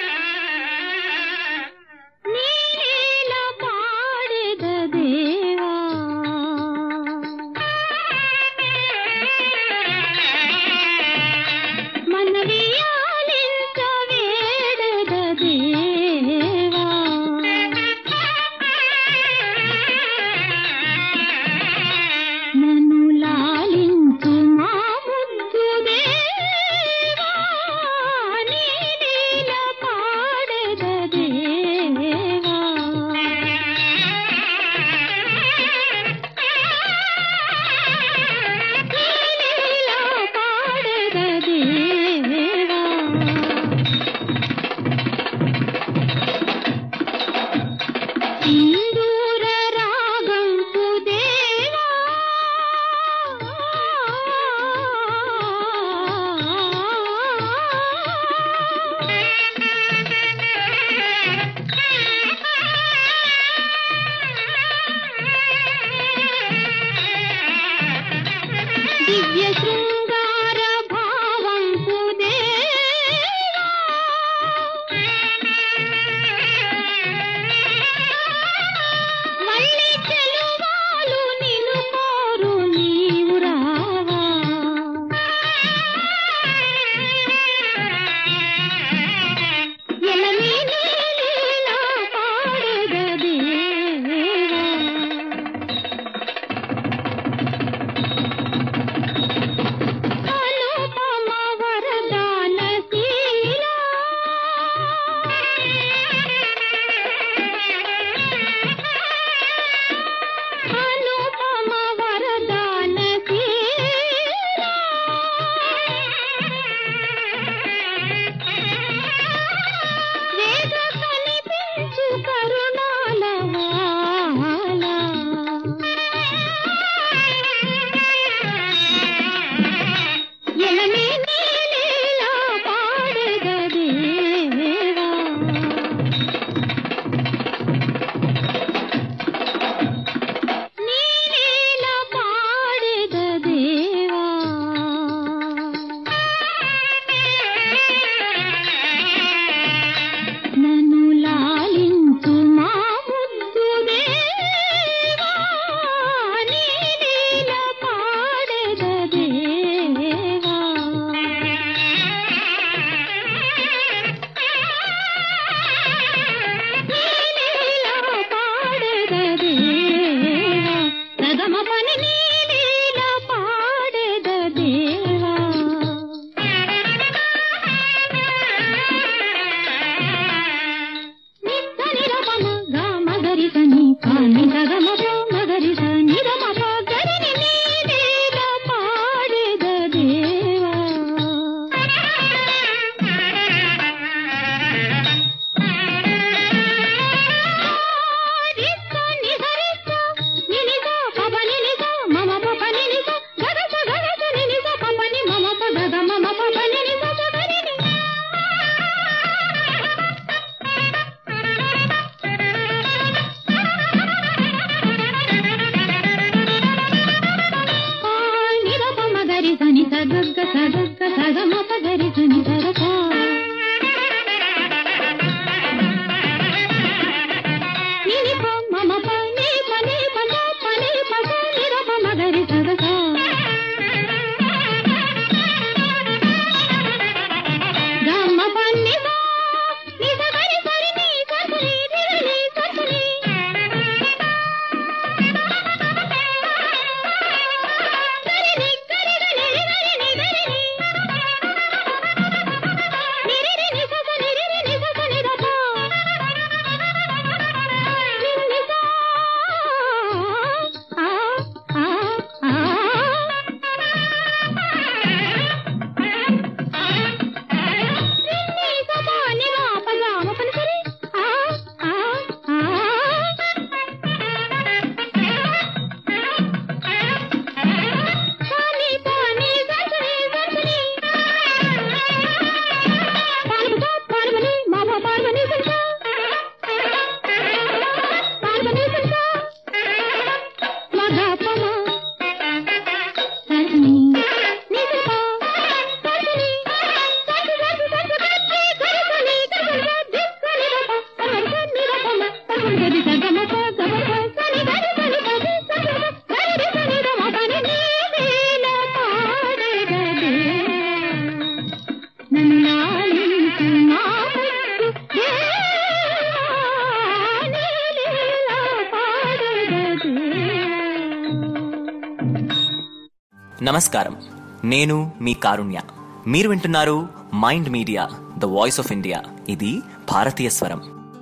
నమస్కారం, నేను మీ కారుణ్య. మీరు వింటున్నారు Mind media the voice of India. ఇది భారతీయ స్వరం.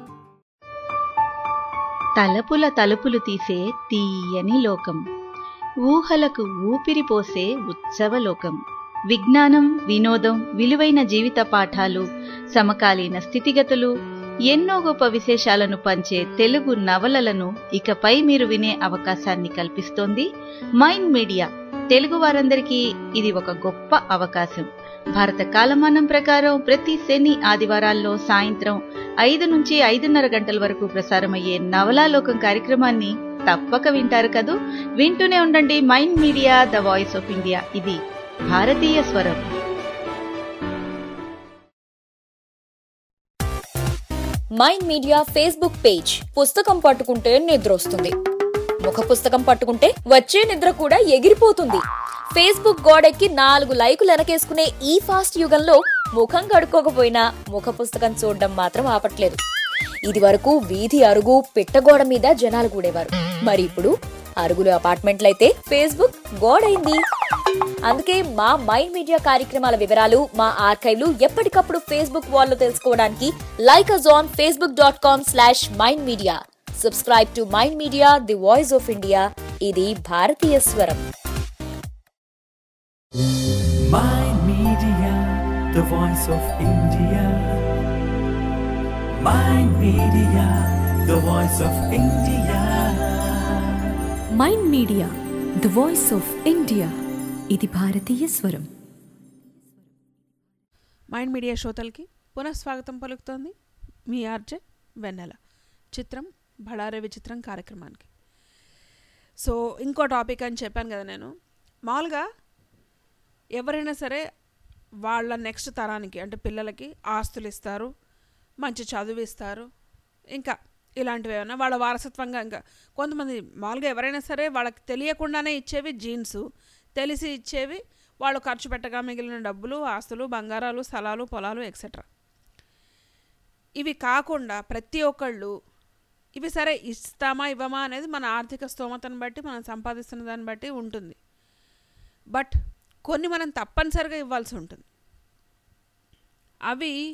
తలపుల తలుపులు తీసే తీయని లోకం, ఊహలకు ఊపిరి పోసే ఉత్సవలోకం. విజ్ఞానం, వినోదం, విలువైన జీవిత పాఠాలు, సమకాలీన స్థితిగతులు, ఎన్నో గొప్ప విశేషాలను పంచే తెలుగు నవలలను ఇకపై మీరు వినే అవకాశాన్ని కల్పిస్తోంది మైండ్ మీడియా. తెలుగు వారందరికీ ఇది ఒక గొప్ప అవకాశం. భారత కాలమానం ప్రకారం ప్రతి శని, ఆదివారాల్లో సాయంత్రం 5 నుంచి 5:30 గంటల వరకు ప్రసారమయ్యే నవలాలోకం కార్యక్రమాన్ని తప్పక వింటారు కదూ. వింటూనే ఉండండి Mind media the voice of India. ఇది భారతీయ స్వరం. Mind Media Facebook page. పుస్తకం పట్టుకుంటే నిద్రొస్తుంది, ముఖ పుస్తకం పట్టుకుంటే వచ్చే నిద్ర కూడా ఎగిరిపోతుంది. ఫేస్బుక్ గోడెక్కి 4 లైకులు వెనకేసుకునే ఈ ఫాస్ట్ యుగంలో ముఖం కడుక్కోకపోయినా ముఖ పుస్తకం చూడడం మాత్రం ఆపట్లేదు. ఇది వరకు వీధి అరుగు పిట్టగోడ మీద జనాలు కూడేవారు. మరి ఇప్పుడు అరుగులు అపార్ట్మెంట్లయితే ఫేస్బుక్ గోడైంది. అందుకే మా మైండ్ మీడియా కార్యక్రమాల వివరాలు, మా ఆర్కైవ్లు ఎప్పటికప్పుడు ఫేస్బుక్ వాల్లో తెలుసుకోవడానికి like us on facebook.com/mindmedia. Subscribe to Mind Media, the voice of India. ఇది భారతీయ స్వరం. Mind Media, the voice of India. Mind Media, the voice of India. Mind media the voice of India. ఇది భారతీయ స్వరం. మైండ్ మీడియా శ్రోతలకి పునఃస్వాగతం పలుకుతోంది మీ ఆర్జే వెన్నెల. చిత్రం బళారే విచిత్రం కార్యక్రమానికి. సో ఇంకో టాపిక్ అని చెప్పాను కదా నేను. మామూలుగా ఎవరైనా సరే వాళ్ళ నెక్స్ట్ తరానికి అంటే పిల్లలకి ఆస్తులు ఇస్తారు, మంచి చదువు ఇస్తారు, ఇంకా ఇలాంటివి ఏమైనా వాళ్ళ వారసత్వంగా. ఇంకా కొంతమంది మామూలుగా ఎవరైనా సరే వాళ్ళకి తెలియకుండానే ఇచ్చేవి జీన్సు, తెలిసి ఇచ్చేవి వాళ్ళు ఖర్చు పెట్టగా మిగిలిన డబ్బులు, ఆస్తులు, బంగారాలు, స్థలాలు, పొలాలు ఎక్సెట్రా. ఇవి కాకుండా ప్రతి ఒక్కళ్ళు ఇవి సరే ఇస్తామా ఇవ్వమా అనేది మన ఆర్థిక స్తోమతను బట్టి, మనం సంపాదిస్తున్న దాన్ని బట్టి ఉంటుంది. బట్ కొన్ని మనం తప్పనిసరిగా ఇవ్వాల్సి ఉంటుంది. అవి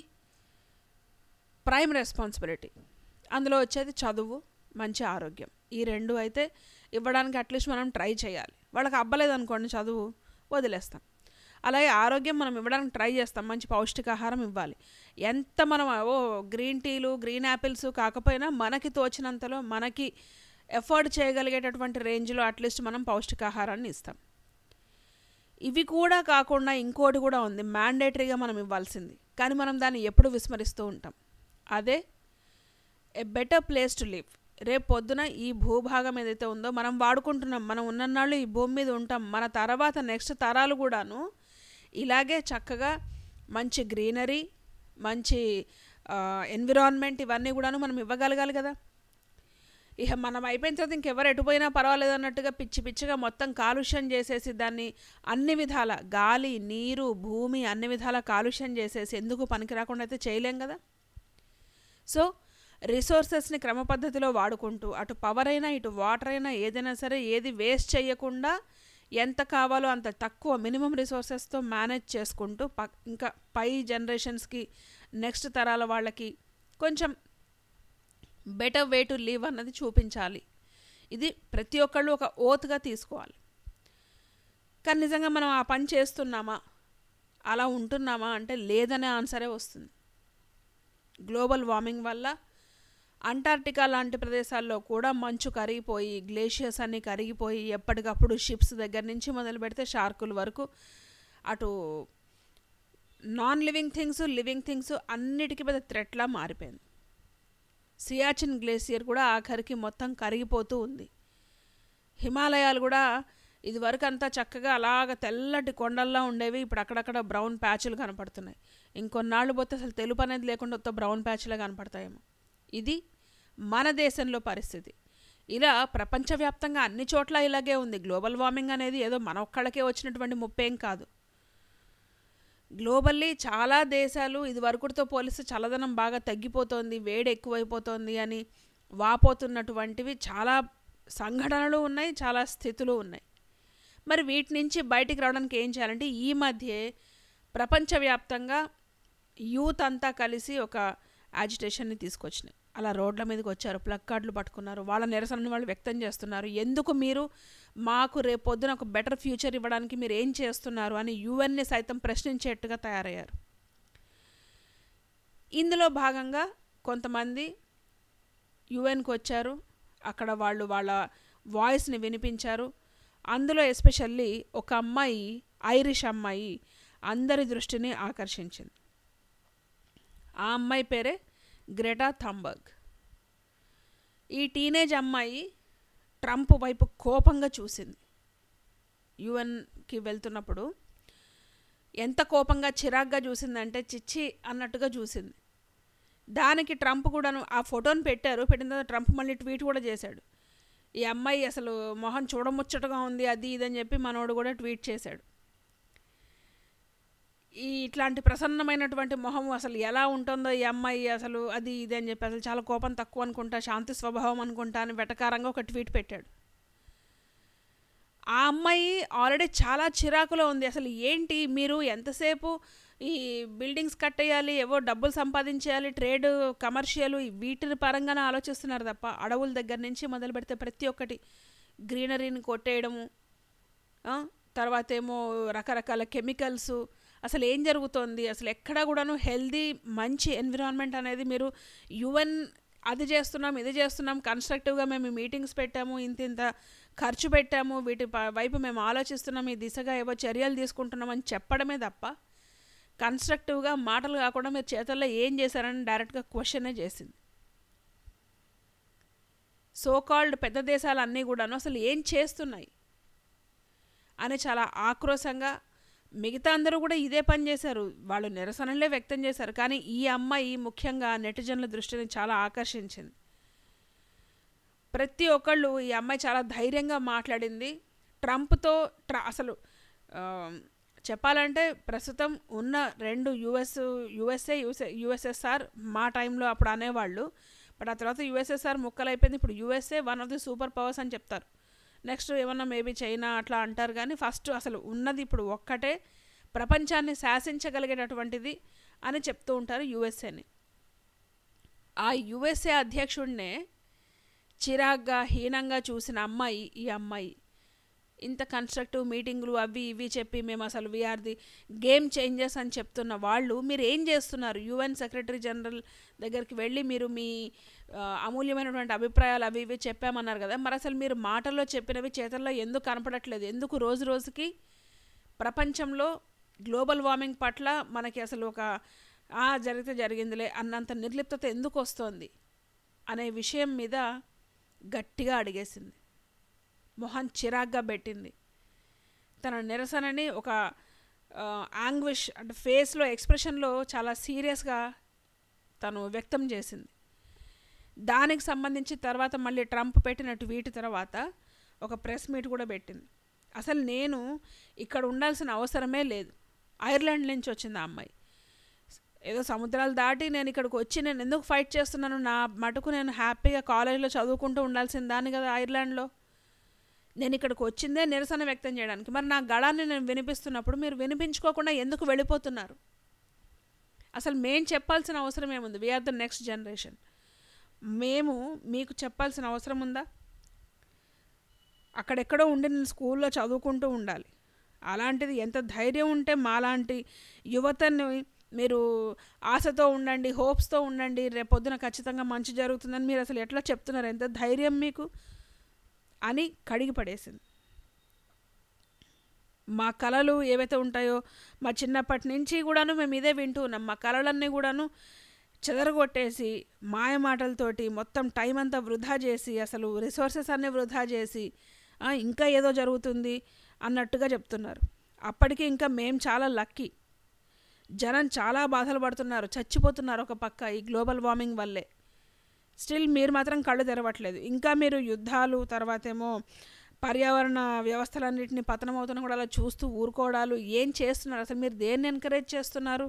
ప్రైమ్ రెస్పాన్సిబిలిటీ. అందులో వచ్చేది చదువు, మంచి ఆరోగ్యం. ఈ రెండు అయితే ఇవ్వడానికి అట్లీస్ట్ మనం ట్రై చేయాలి. వాళ్ళకి అవ్వలేదు అనుకోండి చదువు, వదిలేస్తాం. అలాగే ఆరోగ్యం మనం ఇవ్వడానికి ట్రై చేస్తాం, మంచి పౌష్టికాహారం ఇవ్వాలి. ఎంత మనం గ్రీన్ టీలు, గ్రీన్ యాపిల్స్ కాకపోయినా మనకి తోచినంతలో, మనకి ఎఫర్ట్ చేయగలిగేటటువంటి రేంజ్లో అట్లీస్ట్ మనం పౌష్టికాహారాన్ని ఇస్తాం. ఇవి కూడా కాకుండా ఇంకోటి కూడా ఉంది, మ్యాండేటరీగా మనం ఇవ్వాల్సింది, కానీ మనం దాన్ని ఎప్పుడు విస్మరిస్తూ ఉంటాం. అదే a better place to live. రేపు పొద్దున ఈ భూభాగం ఏదైతే ఉందో మనం వాడుకుంటున్నాం, మనం ఉన్నన్నాళ్ళు ఈ భూమి మీద ఉంటాం, మన తర్వాత నెక్స్ట్ తరాలు కూడాను ఇలాగే చక్కగా మంచి గ్రీనరీ, మంచి ఎన్విరాన్మెంట్ ఇవన్నీ కూడాను మనం ఇవ్వగలగాలి కదా. ఇక మనం అయిపోయిన తర్వాత ఇంకెవరు ఎటుపోయినా పర్వాలేదు అన్నట్టుగా పిచ్చి పిచ్చిగా మొత్తం కాలుష్యం చేసేసి దాన్ని అన్ని విధాల గాలి, నీరు, భూమి అన్ని విధాల కాలుష్యం చేసేసి ఎందుకు పనికి రాకుండా అయితే చేయలేం కదా. సో రిసోర్సెస్ని క్రమపద్ధతిలో వాడుకుంటూ అటు పవర్ అయినా ఇటు వాటర్ అయినా ఏదైనా సరే ఏది వేస్ట్ చేయకుండా ఎంత కావాలో అంత తక్కువ మినిమం రిసోర్సెస్తో మేనేజ్ చేసుకుంటూ ఇంకా పై జనరేషన్స్కి, నెక్స్ట్ తరాల వాళ్ళకి కొంచెం బెటర్ వే టు లివ్ అన్నది చూపించాలి. ఇది ప్రతి ఒక్కళ్ళు ఒక ఓత్గా తీసుకోవాలి. కానీ నిజంగా మనం ఆ పని చేస్తున్నామా, అలా ఉంటున్నామా అంటే లేదనే ఆన్సరే వస్తుంది. గ్లోబల్ వార్మింగ్ వల్ల అంటార్టికా లాంటి ప్రదేశాల్లో కూడా మంచు కరిగిపోయి, గ్లేషియర్స్ అన్నీ కరిగిపోయి, ఎప్పటికప్పుడు షిప్స్ దగ్గర నుంచి మొదలు పెడితే షార్కుల వరకు అటు non living things, living things అన్నిటికీ పెద్ద థ్రెట్లా మారిపోయింది. సియాచిన్ గ్లేసియర్ కూడా ఆఖరికి మొత్తం కరిగిపోతూ ఉంది. హిమాలయాలు కూడా ఇదివరకు అంతా చక్కగా అలాగ తెల్లటి కొండల్లా ఉండేవి, ఇప్పుడు అక్కడక్కడ బ్రౌన్ ప్యాచ్లు కనపడుతున్నాయి. ఇంకొన్నాళ్ళు పోతే అసలు తెలుపు అనేది లేకుండా బ్రౌన్ ప్యాచ్లే కనపడతాయేమో. ఇది మన దేశంలో పరిస్థితి. ఇలా ప్రపంచవ్యాప్తంగా అన్ని చోట్ల ఇలాగే ఉంది. గ్లోబల్ వార్మింగ్ అనేది ఏదో మన ఒక్కళ్ళకే వచ్చినటువంటి ముప్పేం కాదు. గ్లోబల్లీ చాలా దేశాలు ఇదివరకుతో పోలిస్తే చల్లదనం బాగా తగ్గిపోతోంది, వేడి ఎక్కువైపోతోంది అని వాపోతున్నటువంటివి చాలా సంఘటనలు ఉన్నాయి, చాలా స్థితులు ఉన్నాయి. మరి వీటి నుంచి బయటికి రావడానికి ఏం చేయాలంటే ఈ మధ్యే ప్రపంచవ్యాప్తంగా యూత్ అంతా కలిసి ఒక యాజిటేషన్ని తీసుకొచ్చినాయి. అలా రోడ్ల మీదకి వచ్చారు, ప్లగ్ కార్డులు పట్టుకున్నారు, వాళ్ళ నిరసనని వాళ్ళు వ్యక్తం చేస్తున్నారు. ఎందుకు మీరు మాకు రేపొద్దున ఒక బెటర్ ఫ్యూచర్ ఇవ్వడానికి మీరు ఏం చేస్తున్నారు అని యుఎన్ని సైతం ప్రశ్నించేట్టుగా తయారయ్యారు. ఇందులో భాగంగా కొంతమంది యుఎన్కి వచ్చారు, అక్కడ వాళ్ళు వాళ్ళ వాయిస్ని వినిపించారు. అందులో ఎస్పెషల్లీ ఒక అమ్మాయి, ఐరిష్ అమ్మాయి అందరి దృష్టిని ఆకర్షించింది. ఆ అమ్మాయి పేరే గ్రెటా థంబర్గ్. ఈ టీనేజ్ అమ్మాయి ట్రంప్ వైపు కోపంగా చూసింది. యుఎన్కి వెళ్తున్నప్పుడు ఎంత కోపంగా, చిరాగ్గా చూసిందంటే చిచ్చి అన్నట్టుగా చూసింది. దానికి ట్రంప్ కూడాను ఆ ఫోటోని పెట్టారు. పెట్టిన తర్వాత ట్రంప్ మళ్ళీ ట్వీట్ కూడా చేశాడు. ఈ అమ్మాయి అసలు మొహం చూడముచ్చటగా ఉంది, అది ఇదని చెప్పి మనోడు కూడా ట్వీట్ చేశాడు. ఇట్లాంటి ప్రసన్నమైనటువంటి మొహం అసలు ఎలా ఉంటుందో ఈ అమ్మాయి అసలు, అది ఇది అని చెప్పి అసలు చాలా కోపం తక్కువ అనుకుంటా, శాంతి స్వభావం అనుకుంటా అని వెటకారంగా ఒక ట్వీట్ పెట్టాడు. ఆ అమ్మాయి ఆల్రెడీ చాలా చిరాకులో ఉంది. అసలు ఏంటి మీరు ఎంతసేపు ఈ బిల్డింగ్స్ కట్టేయాలి, ఏవో డబ్బులు సంపాదించేయాలి, ట్రేడ్, కమర్షియల్ వీటిని పరంగానే ఆలోచిస్తున్నారు తప్ప అడవుల దగ్గర నుంచి మొదలు పెడితే ప్రతి ఒక్కటి గ్రీనరీని కొట్టేయడము, తర్వాత ఏమో రకరకాల కెమికల్స్, అసలు ఏం జరుగుతోంది, అసలు ఎక్కడా కూడాను హెల్దీ మంచి ఎన్విరాన్మెంట్ అనేది మీరు యుఎన్ అది చేస్తున్నాం ఇది చేస్తున్నాం, కన్స్ట్రక్టివ్గా మేము మీటింగ్స్ పెట్టాము, ఇంత ఖర్చు పెట్టాము, వీటి వైపు మేము ఆలోచిస్తున్నాం, ఈ దిశగా ఏవో చర్యలు తీసుకుంటున్నాం అని చెప్పడమే తప్ప కన్స్ట్రక్టివ్గా మాటలు కాకుండా మీరు చేతల్లో ఏం చేశారని డైరెక్ట్గా క్వశ్చనే చేసింది. సో కాల్డ్ పెద్ద దేశాలు అన్నీ కూడాను అసలు ఏం చేస్తున్నాయి అని చాలా ఆక్రోశంగా, మిగతా అందరూ కూడా ఇదే పని చేశారు, వాళ్ళు నిరసనలే వ్యక్తం చేశారు. కానీ ఈ అమ్మాయి ముఖ్యంగా నెటిజన్ల దృష్టిని చాలా ఆకర్షించింది. ప్రతి ఒక్కళ్ళు ఈ అమ్మాయి చాలా ధైర్యంగా మాట్లాడింది. ట్రంప్తో అసలు చెప్పాలంటే ప్రస్తుతం ఉన్న రెండు యుఎస్ఎస్ఆర్ మా టైంలో అప్పుడు అనేవాళ్ళు, బట్ ఆ తర్వాత యుఎస్ఎస్ఆర్ ముక్కలైపోయింది. ఇప్పుడు USA one of the super powers అని చెప్తారు. నెక్స్ట్ ఏమన్నా మేబీ చైనా అట్లా అంటారు. కానీ ఫస్ట్ అసలు ఉన్నది ఇప్పుడు ఒక్కటే ప్రపంచాన్ని శాసించగలిగేటటువంటిది అని చెప్తూ ఉంటారు యుఎస్ఏని. ఆ యుఎస్ఏ అధ్యక్షుడినే చిరాగ్గా హీనంగా చూసిన అమ్మాయి ఈ అమ్మాయి. ఇంత కన్స్ట్రక్టివ్ మీటింగులు అవి ఇవి చెప్పి మేము అసలు వీఆర్ ది గేమ్ చేంజర్స్ అని చెప్తున్న వాళ్ళు మీరు ఏం చేస్తున్నారు? యుఎన్ సెక్రటరీ జనరల్ దగ్గరికి వెళ్ళి మీరు మీ అమూల్యమైనటువంటి అభిప్రాయాలు అవి ఇవి చెప్పామన్నారు కదా, మరి అసలు మీరు మాటల్లో చెప్పినవి చేతల్లో ఎందుకు కనపడట్లేదు? ఎందుకు రోజు రోజుకి ప్రపంచంలో గ్లోబల్ వార్మింగ్ పట్ల మనకి అసలు ఒక జరిగితే జరిగిందిలే అన్నంత నిర్లిప్తత ఎందుకు వస్తోంది అనే విషయం మీద గట్టిగా అడిగేసింది. మొహం చిరాగ్గా పెట్టింది. తన నిరసనని ఒక యాంగ్విష్ అంటే ఫేస్లో ఎక్స్ప్రెషన్లో చాలా సీరియస్గా తను వ్యక్తం చేసింది. దానికి సంబంధించి తర్వాత మళ్ళీ ట్రంప్ పెట్టిన ట్వీట్ తర్వాత ఒక ప్రెస్ మీట్ కూడా పెట్టింది. అసలు నేను ఇక్కడ ఉండాల్సిన అవసరమే లేదు, ఐర్లాండ్ నుంచి వచ్చింది ఆ అమ్మాయి, ఏదో సముద్రాలు దాటి నేను ఇక్కడికి వచ్చి నేను ఎందుకు ఫైట్ చేస్తున్నాను, నా మటుకు నేను హ్యాపీగా కాలేజీలో చదువుకుంటూ ఉండాల్సిన దాన్ని కదా ఐర్లాండ్లో, నేను ఇక్కడికి వచ్చిందే నిరసన వ్యక్తం చేయడానికి, మరి నా గళాన్ని నేను వినిపిస్తున్నప్పుడు మీరు వినిపించుకోకుండా ఎందుకు వెళ్ళిపోతున్నారు? అసలు మేము చెప్పాల్సిన అవసరం ఏముంది? వీఆర్ ద నెక్స్ట్ జనరేషన్, మేము మీకు చెప్పాల్సిన అవసరం ఉందా? అక్కడెక్కడో ఉండి నేను స్కూల్లో చదువుకుంటూ ఉండాలి, అలాంటిది ఎంత ధైర్యం ఉంటే మాలాంటి యువతని మీరు ఆశతో ఉండండి, హోప్స్తో ఉండండి, రేపొద్దున ఖచ్చితంగా మంచి జరుగుతుందని మీరు అసలు ఎట్లా చెప్తున్నారు? ఎంత ధైర్యం మీకు అని కడిగి పడేసింది. మా కళలు ఏవైతే ఉంటాయో మా చిన్నప్పటి నుంచి కూడాను మేము ఇదే వింటూ ఉన్నాం, మా కళలన్నీ కూడాను చెదరగొట్టేసి మాయ మాటలతోటి మొత్తం టైం అంతా వృధా చేసి అసలు రిసోర్సెస్ అన్నీ వృధా చేసి ఇంకా ఏదో జరుగుతుంది అన్నట్టుగా చెప్తున్నారు. అప్పటికి ఇంకా మేము చాలా లక్కీ, జనం చాలా బాధలు పడుతున్నారు, చచ్చిపోతున్నారు ఒక పక్క ఈ గ్లోబల్ వార్మింగ్ వల్లే. స్టిల్ మీరు మాత్రం కళ్ళు తెరవట్లేదు. ఇంకా మీరు యుద్ధాలు, తర్వాత ఏమో పర్యావరణ వ్యవస్థలన్నింటినీ పతనమవుతున్నా కూడా అలా చూస్తూ ఊరుకోవడాలు ఏం చేస్తున్నారు? అసలు మీరు దేన్ని ఎంకరేజ్ చేస్తున్నారు?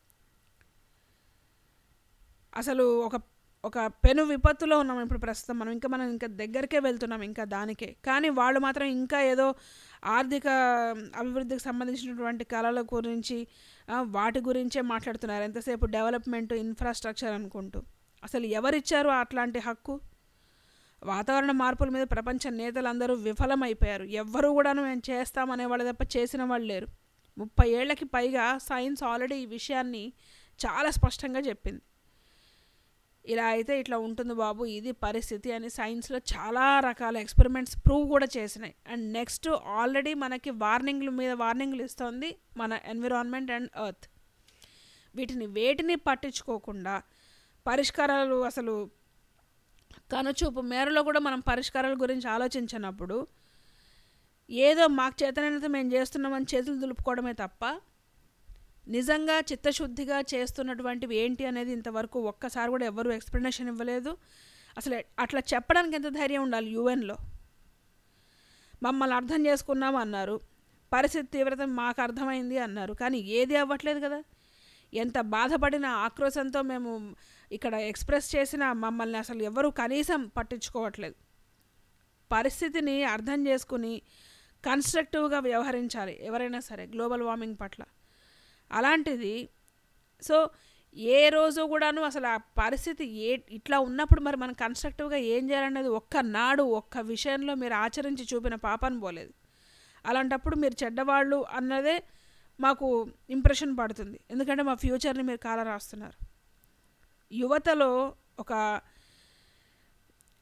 అసలు ఒక పెను విపత్తులో ఉన్నాం ఇప్పుడు ప్రస్తుతం మనం ఇంకా దగ్గరికే వెళ్తున్నాం ఇంకా దానికే. కానీ వాళ్ళు మాత్రం ఇంకా ఏదో ఆర్థిక అభివృద్ధికి సంబంధించినటువంటి కళల గురించి వాటి గురించే మాట్లాడుతున్నారు, ఎంతసేపు డెవలప్మెంట్ ఇన్ఫ్రాస్ట్రక్చర్ అనుకుంటూ. అసలు ఎవరిచ్చారు అట్లాంటి హక్కు? వాతావరణ మార్పుల మీద ప్రపంచ నేతలు అందరూ విఫలమైపోయారు. ఎవ్వరూ కూడాను మేము చేస్తామనే వాళ్ళు తప్ప చేసిన వాళ్ళు లేరు. 30 ఏళ్లకి పైగా సైన్స్ ఆల్రెడీ ఈ విషయాన్ని చాలా స్పష్టంగా చెప్పింది. ఇలా అయితే ఇట్లా ఉంటుంది బాబు, ఇది పరిస్థితి అని సైన్స్లో చాలా రకాల ఎక్స్పెరిమెంట్స్ ప్రూవ్ కూడా చేసినాయి. అండ్ నెక్స్ట్ ఆల్రెడీ మనకి వార్నింగ్ల మీద వార్నింగ్లు ఇస్తుంది మన ఎన్విరాన్మెంట్ అండ్ ఎర్త్. వేటిని పట్టించుకోకుండా పరిష్కారాలు అసలు కనుచూపు మేరలో కూడా మనం పరిష్కారాల గురించి ఆలోచించినప్పుడు ఏదో మాకు చేతనైనంత మేము చేస్తున్నామని చేతులు దులుపుకోవడమే తప్ప నిజంగా చిత్తశుద్ధిగా చేస్తున్నటువంటివి ఏంటి అనేది ఇంతవరకు ఒక్కసారి కూడా ఎవరు ఎక్స్ప్లెనేషన్ ఇవ్వలేదు. అసలు అట్లా చెప్పడానికి ఎంత ధైర్యం ఉండాలి? యుఎన్లో మమ్మల్ని అర్థం చేసుకున్నాము అన్నారు, పరిస్థితి తీవ్రత మాకు అర్థమైంది అన్నారు, కానీ ఏది అవ్వట్లేదు కదా. ఎంత బాధపడిన ఆక్రోశంతో మేము ఇక్కడ ఎక్స్ప్రెస్ చేసినా మమ్మల్ని అసలు ఎవరు కనీసం పట్టించుకోవట్లేదు. పరిస్థితిని అర్థం చేసుకుని కన్స్ట్రక్టివ్గా వ్యవహరించాలి ఎవరైనా సరే గ్లోబల్ వార్మింగ్ పట్ల. అలాంటిది సో ఏ రోజు కూడాను అసలు ఆ పరిస్థితి ఇట్లా ఉన్నప్పుడు మరి మనం కన్స్ట్రక్టివ్గా ఏం చేయాలనేది ఒక్క విషయంలో మీరు ఆచరించి చూపిన పాపని పోలేదు. అలాంటప్పుడు మీరు చెడ్డవాళ్ళు అన్నదే మాకు ఇంప్రెషన్ పడుతుంది, ఎందుకంటే మా ఫ్యూచర్ని మీరు కాల రాస్తున్నారు. యువతలో ఒక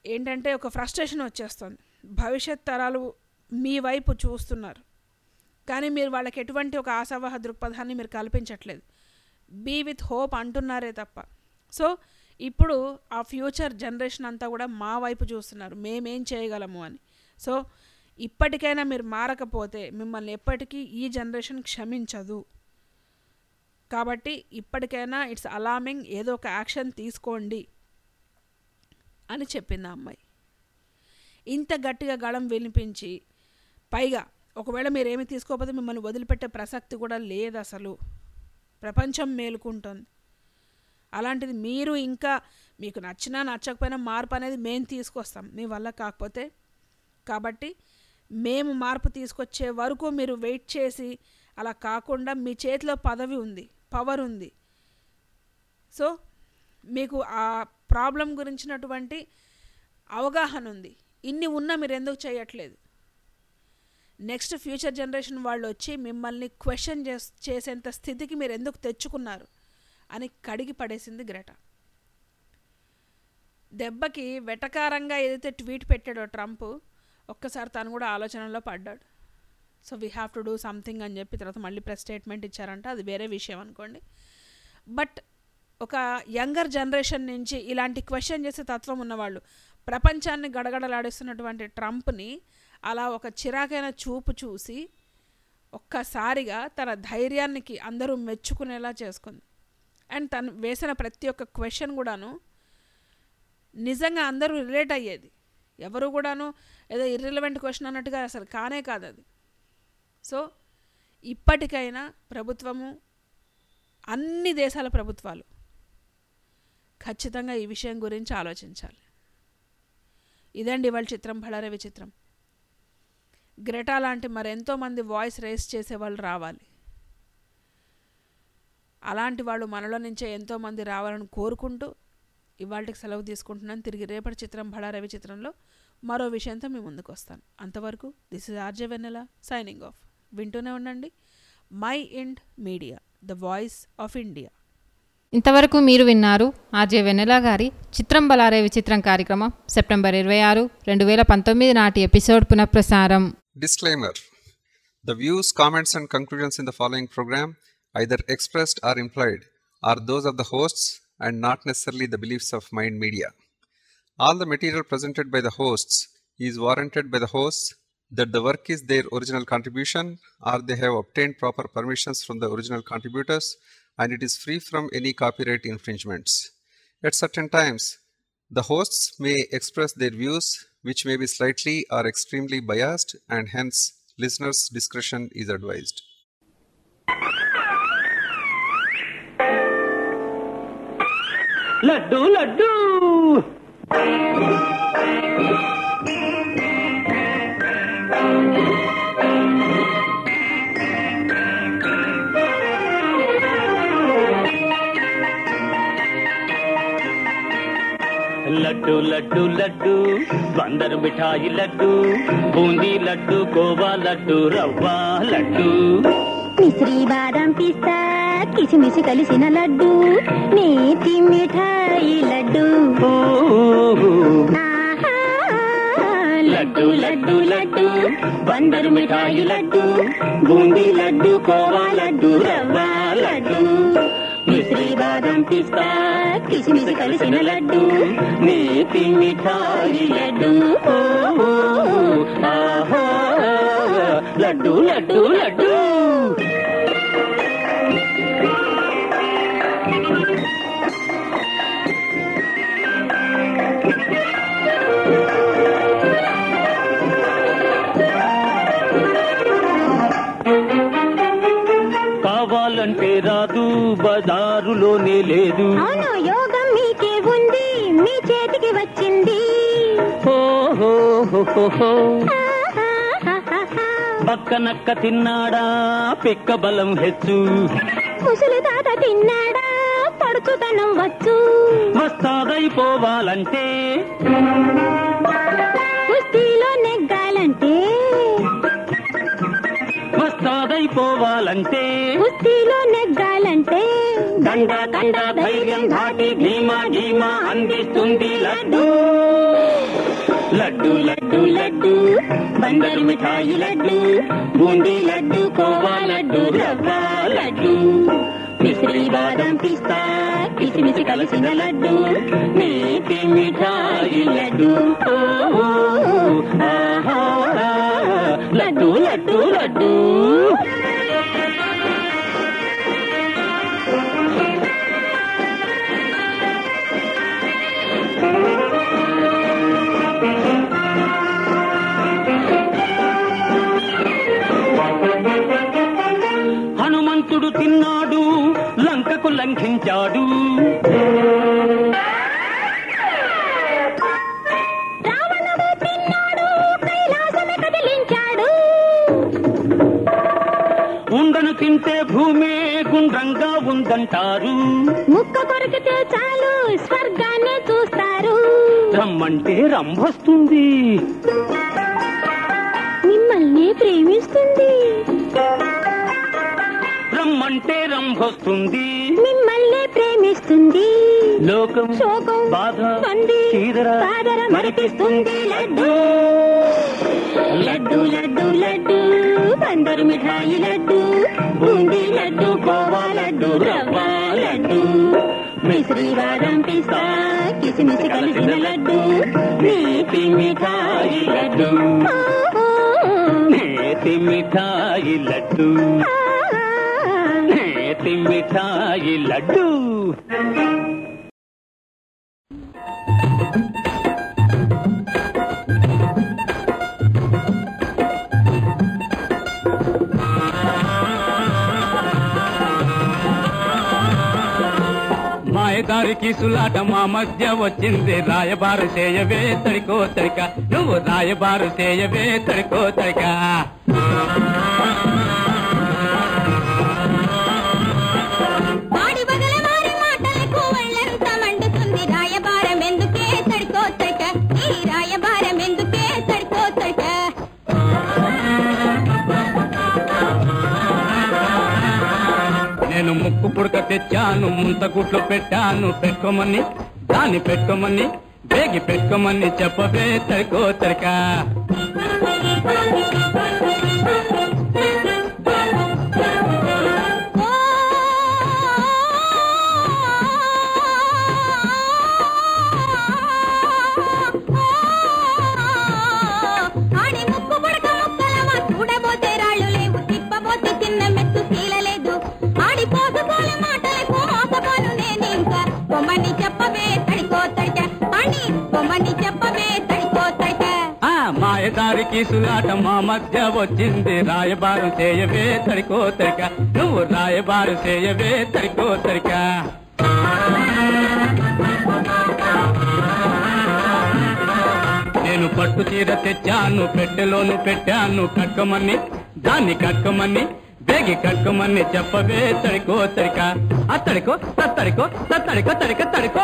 ఏంటంటే ఒక ఫ్రస్ట్రేషన్ వచ్చేస్తుంది. భవిష్యత్ తరాలు మీ వైపు చూస్తున్నారు, కానీ మీరు వాళ్ళకి ఎటువంటి ఒక ఆశావహ దృక్పథాన్ని మీరు కల్పించట్లేదు. బీ విత్ హోప్ అంటున్నారే తప్ప. సో ఇప్పుడు ఆ ఫ్యూచర్ జనరేషన్ అంతా కూడా మా వైపు చూస్తున్నారు, మేమేం చేయగలము అని. సో ఇప్పటికైనా మీరు మారకపోతే మిమ్మల్ని ఎప్పటికీ ఈ జనరేషన్ క్షమించదు. కాబట్టి ఇప్పటికైనా ఇట్స్ అలార్మింగ్, ఏదో ఒక యాక్షన్ తీసుకోండి అని చెప్పింది ఆ అమ్మాయి. ఇంత గట్టిగా గళం వినిపించి, పైగా ఒకవేళ మీరేమీ తీసుకోకపోతే మిమ్మల్ని వదిలిపెట్టే ప్రసక్తి కూడా లేదు అసలు, ప్రపంచం మేలుకుంటుంది. అలాంటిది మీరు ఇంకా మీకు నచ్చినా నచ్చకపోయినా మార్పు అనేది మేము తీసుకొస్తాం, మీ వల్ల కాకపోతే. కాబట్టి మేము మార్పు తీసుకొచ్చే వరకు మీరు వెయిట్ చేసి అలా కాకుండా మీ చేతిలో పదవి ఉంది, పవర్ ఉంది. సో మీకు ఆ ప్రాబ్లం గురించినటువంటి అవగాహన ఉంది, ఇన్ని ఉన్నా మీరు ఎందుకు చేయట్లేదు? నెక్స్ట్ ఫ్యూచర్ జనరేషన్ వాళ్ళు వచ్చి మిమ్మల్ని క్వశ్చన్ చేసేంత స్థితికి మీరు ఎందుకు తెచ్చుకున్నారు అని కడిగి పడేసింది గ్రెటా. దెబ్బకి వెటకారంగా ఏదైతే ట్వీట్ పెట్టాడో ట్రంప్, ఒక్కసారి తను కూడా ఆలోచనలో పడ్డాడు. So we have to do something అని చెప్పి తర్వాత మళ్ళీ ప్రెస్ స్టేట్మెంట్ ఇచ్చారంట, అది వేరే విషయం అనుకోండి. బట్ ఒక యంగర్ జనరేషన్ నుంచి ఇలాంటి క్వశ్చన్ చేసే తత్వం ఉన్నవాళ్ళు, ప్రపంచాన్ని గడగడలాడిస్తున్నటువంటి ట్రంప్ని అలా ఒక చిరాకైన చూపు చూసి ఒక్కసారిగా తన ధైర్యానికి అందరూ మెచ్చుకునేలా చేసుకుంది. అండ్ తను వేసిన ప్రతి ఒక్క క్వశ్చన్ కూడాను నిజంగా అందరూ రిలేట్ అయ్యేది. ఎవరు కూడాను ఏదో ఇర్రిలవెంట్ క్వశ్చన్ అన్నట్టుగా అసలు కానే కాదు అది. సో ఇప్పటికైనా ప్రభుత్వము, అన్ని దేశాల ప్రభుత్వాలు ఖచ్చితంగా ఈ విషయం గురించి ఆలోచించాలి. ఇదండి ఇవాళ చిత్రం బళారే విచిత్రం. గ్రెటా లాంటి మరెంతోమంది వాయిస్ రేస్ చేసేవాళ్ళు రావాలి. అలాంటి వాళ్ళు మనలో నుంచే ఎంతోమంది రావాలని కోరుకుంటూ ఇవాళకి సెలవు తీసుకుంటున్నాను. తిరిగి రేపటి చిత్రం బళారే విచిత్రంలో మరో విషయంతో మీ ముందుకు వస్తాను. అంతవరకు this is RJ Vennela signing off. వింటూనే ఉండండి Mind Media, the voice of India. ఇంతవరకు మీరు విన్నారు ఆర్జే వెన్నెల గారి చిత్రం బలారే విచిత్రం కార్యక్రమం సెప్టెంబర్ 26, 2019 నాటి ఎపిసోడ్ పునఃప్రసారం. Disclaimer. The views, comments and conclusions in the following program, either expressed or implied, are those of the hosts and not necessarily the beliefs of Mind Media. All the material presented by the hosts is warranted by the hosts that the work is their original contribution or they have obtained proper permissions from the original contributors and it is free from any copyright infringements. At certain times, the hosts may express their views which may be slightly or extremely biased and hence listeners' discretion is advised. Laddu laddu laddu laddu laddu Bandar మిఠాయి లడ్డు బూందీ లడ్డు కోవా లడ్డు రవ్వ లడ్డు మిశ్రీ బాదం పిస్తా కిసిమిసి కలిసిన లడ్డు నేతి మిఠాయి లడ్డు లడ్డు లడ్డు లడ్డు బందరు మిఠాయి లడ్డు బూందీ లడ్డు కోవా లడ్డు రవ్వ లడ్డు మిశ్రీ బాదం పిస్తా కిసిమిసి కలిసిన లడ్డు నేతి మిఠాయి లడ్డు లడ్డు లడ్డు లడ్డు కావాలంటే రాదు బజారులోనే లేదు అవును యోగం మీకే ఉంది మీ చేతికి వచ్చింది పక్కనక్క తిన్నాడా పిక్క బలం హెచ్చు ముసలి తాత తిన్నాడా పడుచుతనం వచ్చు మస్తాదైపోవాలంటే కుస్తీలో నెగ్గాలంటే మస్తాదైపోవాలంటే కుస్తీలో నెగ్గాలంటే దండ దండ ధైర్యం దాటి ధీమా ధీమా అందిస్తుంది లడ్డు లడ్డు లడ్డు లడ్డు బందరు మిఠాయి లడ్డు బూందీ లడ్డు కోవా లడ్డు రవ్వ లడ్డు మిశ్రీ బాదం పిస్తా కిసిమిసి కలిసిన లడ్డు నేతి మిఠాయి లడ్డు లడ్డు లడ్డు లడ్డు హనుమంతుడు తిన్నాడు లంకకు లంఘించాడు రావణుడు తిన్నాడు కైలాసమే కదిలించాడు ఉండను తింటే భూమే గుండ్రంగా ఉందంటారు ముక్క కొరికితే చాలు స్వర్గాన్ని చూస్తారు రమ్మంటే రంభొస్తుంది మిమ్మల్ని ప్రేమిస్తుంది రమ్మంటే రంభొస్తుంది మిమ్మల్ని ప్రేమిస్తుంది లోకం శోకం బాధ చీదర మరిపిస్తుంది లడ్డు లడ్డు లడ్డు లడ్డు బందరు మిఠాయి లడ్డు బూందీ లడ్డు కోవా లడ్డు రవ్వ లడ్డు మిశ్రీ బాదం పిస్తా కిసిమిసి కలిసిన లడ్డు నేతి మిఠాయి లడ్డు నేతి మిఠాయి లడ్డు నేతి మిఠాయి లడ్డు మాయదారికి సులాట మా మధ్య వచ్చింది రాయబారు చేయవే తడికో తడిక నువ్వు రాయబారు చేయవే తడికో తడిక వాడి బగల వారి మాటలకు ఒళ్ళంత మండుతుంది రాయబారం ఎందుకే తడికో తడిక ఈ రాయబారం ఎందుకే తడికో తడిక నేను ముక్కు పుడక తెచ్చాను ముంత గుట్లు పెట్టాను పెట్టుకోమని దాన్ని పెట్టుకోమని బేగి పెట్టుకోమని చెప్పవే తడికో తడిక ఆడి ముక్కు పుడక ముక్కలమా చూడబోతే రాళ్ళు లేవు తిప్పబోతే చిన్న మెత్తు తీలలేదు ఆడి పోసపోల మాటలకు మోసపోను నేను ఇంకా బొమ్మని చెప్పవే తడికో తడిక అని బొమ్మని చెప్పవే తడికో తడిక మాయదారికి సులాట మా మధ్య వచ్చింది రాయబారం చేయవే తడికో తడిక నువ్వు రాయబారు చేయవే తడికో తడిక నేను పట్టు చీర తెచ్చాను పెట్టెలోను పెట్టాను కట్టుకోమని దాన్ని కట్టుకోమని బేగి కట్టుకోమని చెప్పవే తడికో తడిక ఆ తడికో తడికో తడికో తడిక తడికో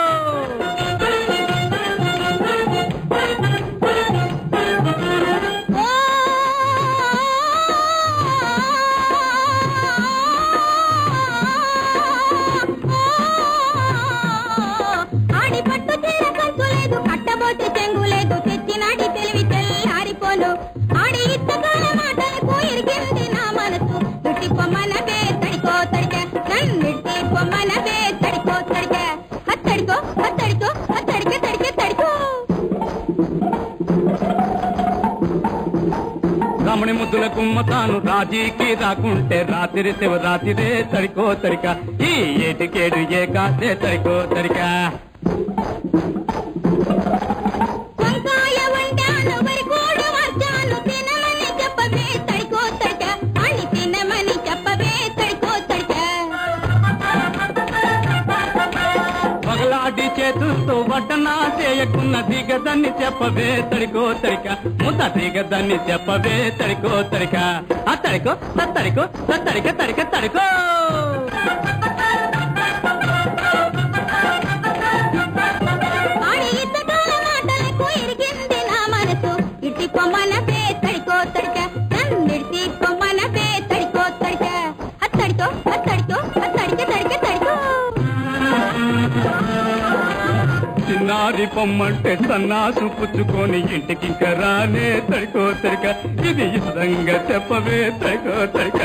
ఆడి పట్టు చీర కంచు లేదు కట్టబోతే చెంగు లేదు తెచ్చినాడి తెలివి తెల్లారిపోను ఆడి ఇత్తకాల మాటలకు ఇరిగింది నా మనసు నుట్టి పొమ్మనవే తడికో తడిక నన్నిట్టి పొమ్మనవే తడికో తడిక అత్తడికో అత్తడికో అత్తడిక తడిక తడికో రమణి ముద్దుల కుమ్మతాను రాజీకి రాకుంటే రాత్రి శివరాత్రిదే తడికో తడిక ఈ ఏటికేడు ఏ కాదే తడికో తడిక వంకాయ వండాను వరికోడు వచ్చాను తినమని చెప్పవే తడికో తడిక అని తినమని చెప్పవే తడికో తడిక పగలాడి చేతులతో వడ్డనా చేయకున్న దిగదని చెప్పవే తడికో తడిక ముద్ద దిగదని చెప్పవే తడికో తడిక ఆ తడికో తడికో తడిక తడిక తడికో ఆడి ఇత్తకాల మాటలకు ఇరిగింది నా మనసు ఇట్టి పొమ్మనవే తడికో తడిక నన్నిడితి పొమ్మనవే తడికో తడిక అత్తడికో అత్తడికో అత్తడిక తడిక తడికో చిన్నారి పొమ్మంటే సన్నాసు పుచ్చుకొని ఇంటికింక రానే తడికో తడిక ఇది ఇష్టంగా చెప్పవే తడికో తడిక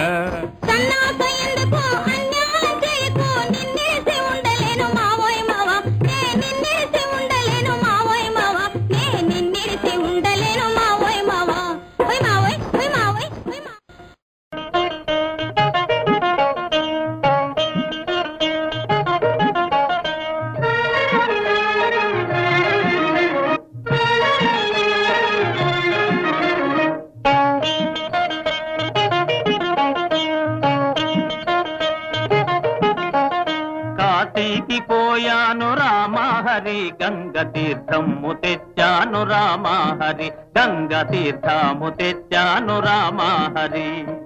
గంగ తీర్థము తెచ్చాను రామా హరి గంగ తీర్థము తెచ్చాను రామా హరి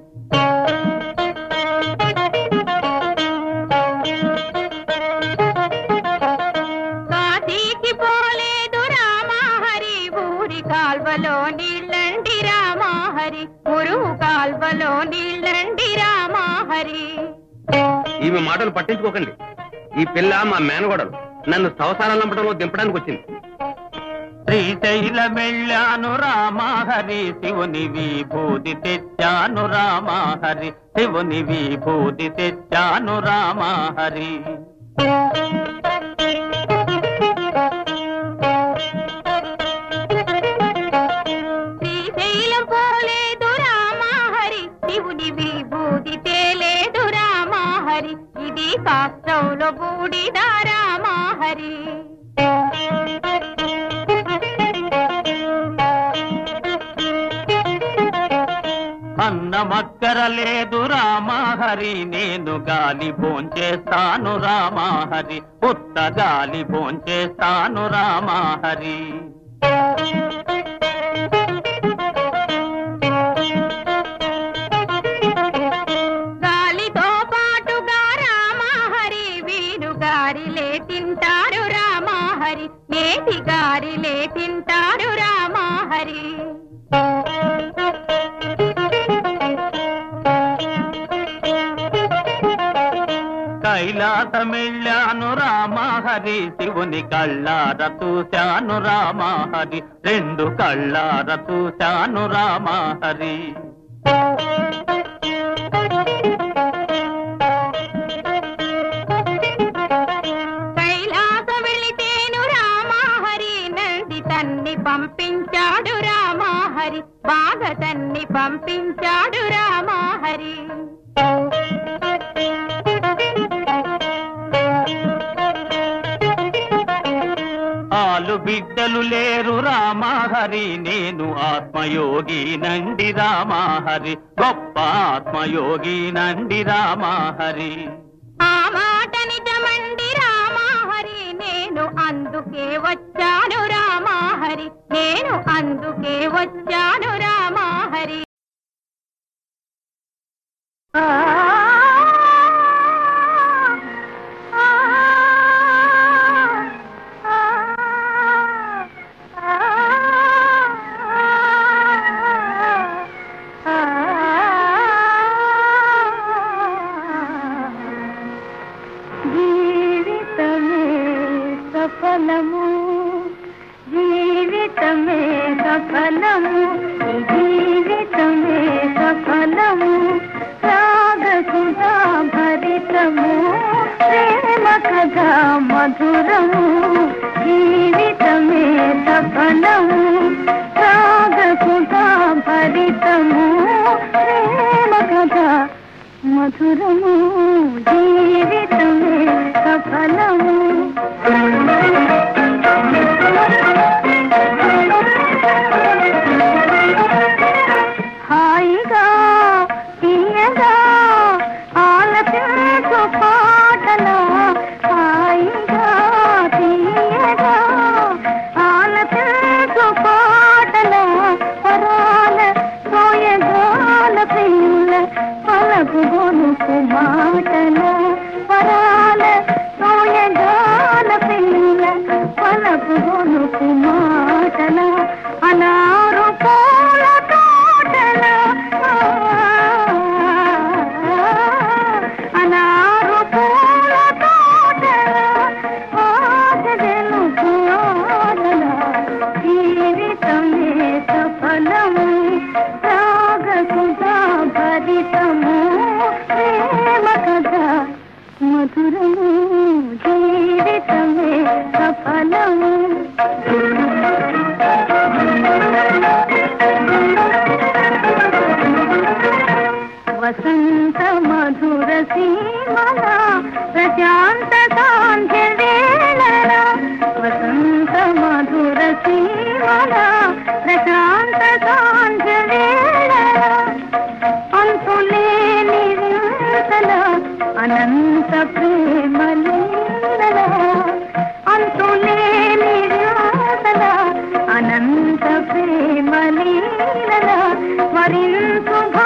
కాశీకి పోలేదు రామా హరి ఊరి కాల్వలో నీళ్ళండి రామా హరి మురుగు కాల్వలో నీళ్ళండి రామా హరి. ఈమె మాటలు పట్టించుకోకండి. ఈ పిల్ల మా మేనగోడలు నన్ను సంసారం నంపడంలో దింపడానికి వచ్చింది. శ్రీశైల వెళ్ళాను రామా హరి శివుని విభూతి తెచ్చాను రామా హరి శివుని విభూతి తెచ్చాను రామా హరి. శ్రీశైలం పోలేదు రామా హరి శివుని విభూతి తేలేదు రామా హరి ఇది కాష్టంలో బూడిదా రామా హరి. అన్నమక్కర లేదు రామా హరి నేను గాలి భోంచేస్తాను రామా హరి ఉత్త గాలి భోంచేస్తాను రామా హరి. గాలితో పాటుగా రామా హరి వీరు గారిలే తింటారు రామా హరి నేటి గారిలే తింటారు రామా హరి. కైలాసమెళ్ళాను రామా హరి శివుని కళ్ళార చూశాను రామా హరి రెండు కళ్ళార చూశాను రామా హరి. కైలాస వెళితేను రామా హరి నంది తన్ని పంపించాడు రామా హరి బాగా తన్ని పంపించాడు రామా హరి. ఆలు బిడ్డలు లేరు రామా హరి నేను ఆత్మయోగి నండి రామా హరి గొప్ప ఆత్మయోగి నండి రామా హరి. ఆ మాట నిజమండి రామా హరి నేను అందుకే వచ్చాను రామా హరి నేను అందుకే వచ్చాను రామా హరి. జీవితమే సఫలము జీవితమే సఫలము రాగసుధా భరితము ప్రేమ కథా మధురము జీవితమే సఫలము రాగసుధా భరితము ప్రేమ కథా మధురము జీవితమే సఫలము. హాయిగా తీయగా ఆలపించు పాటల హాయిగా తీయగా ఆలపించు పాటల పరాల సోయగాల పిల్ల పలపు గొలుపు మాటల పరాల సోయగాల వసంత సాంధ్య వేళ అంతులేని వింతల అనంత ప్రేమ లీలల అంతులేని వింతల అనంత ప్రేమ లీలల వరించు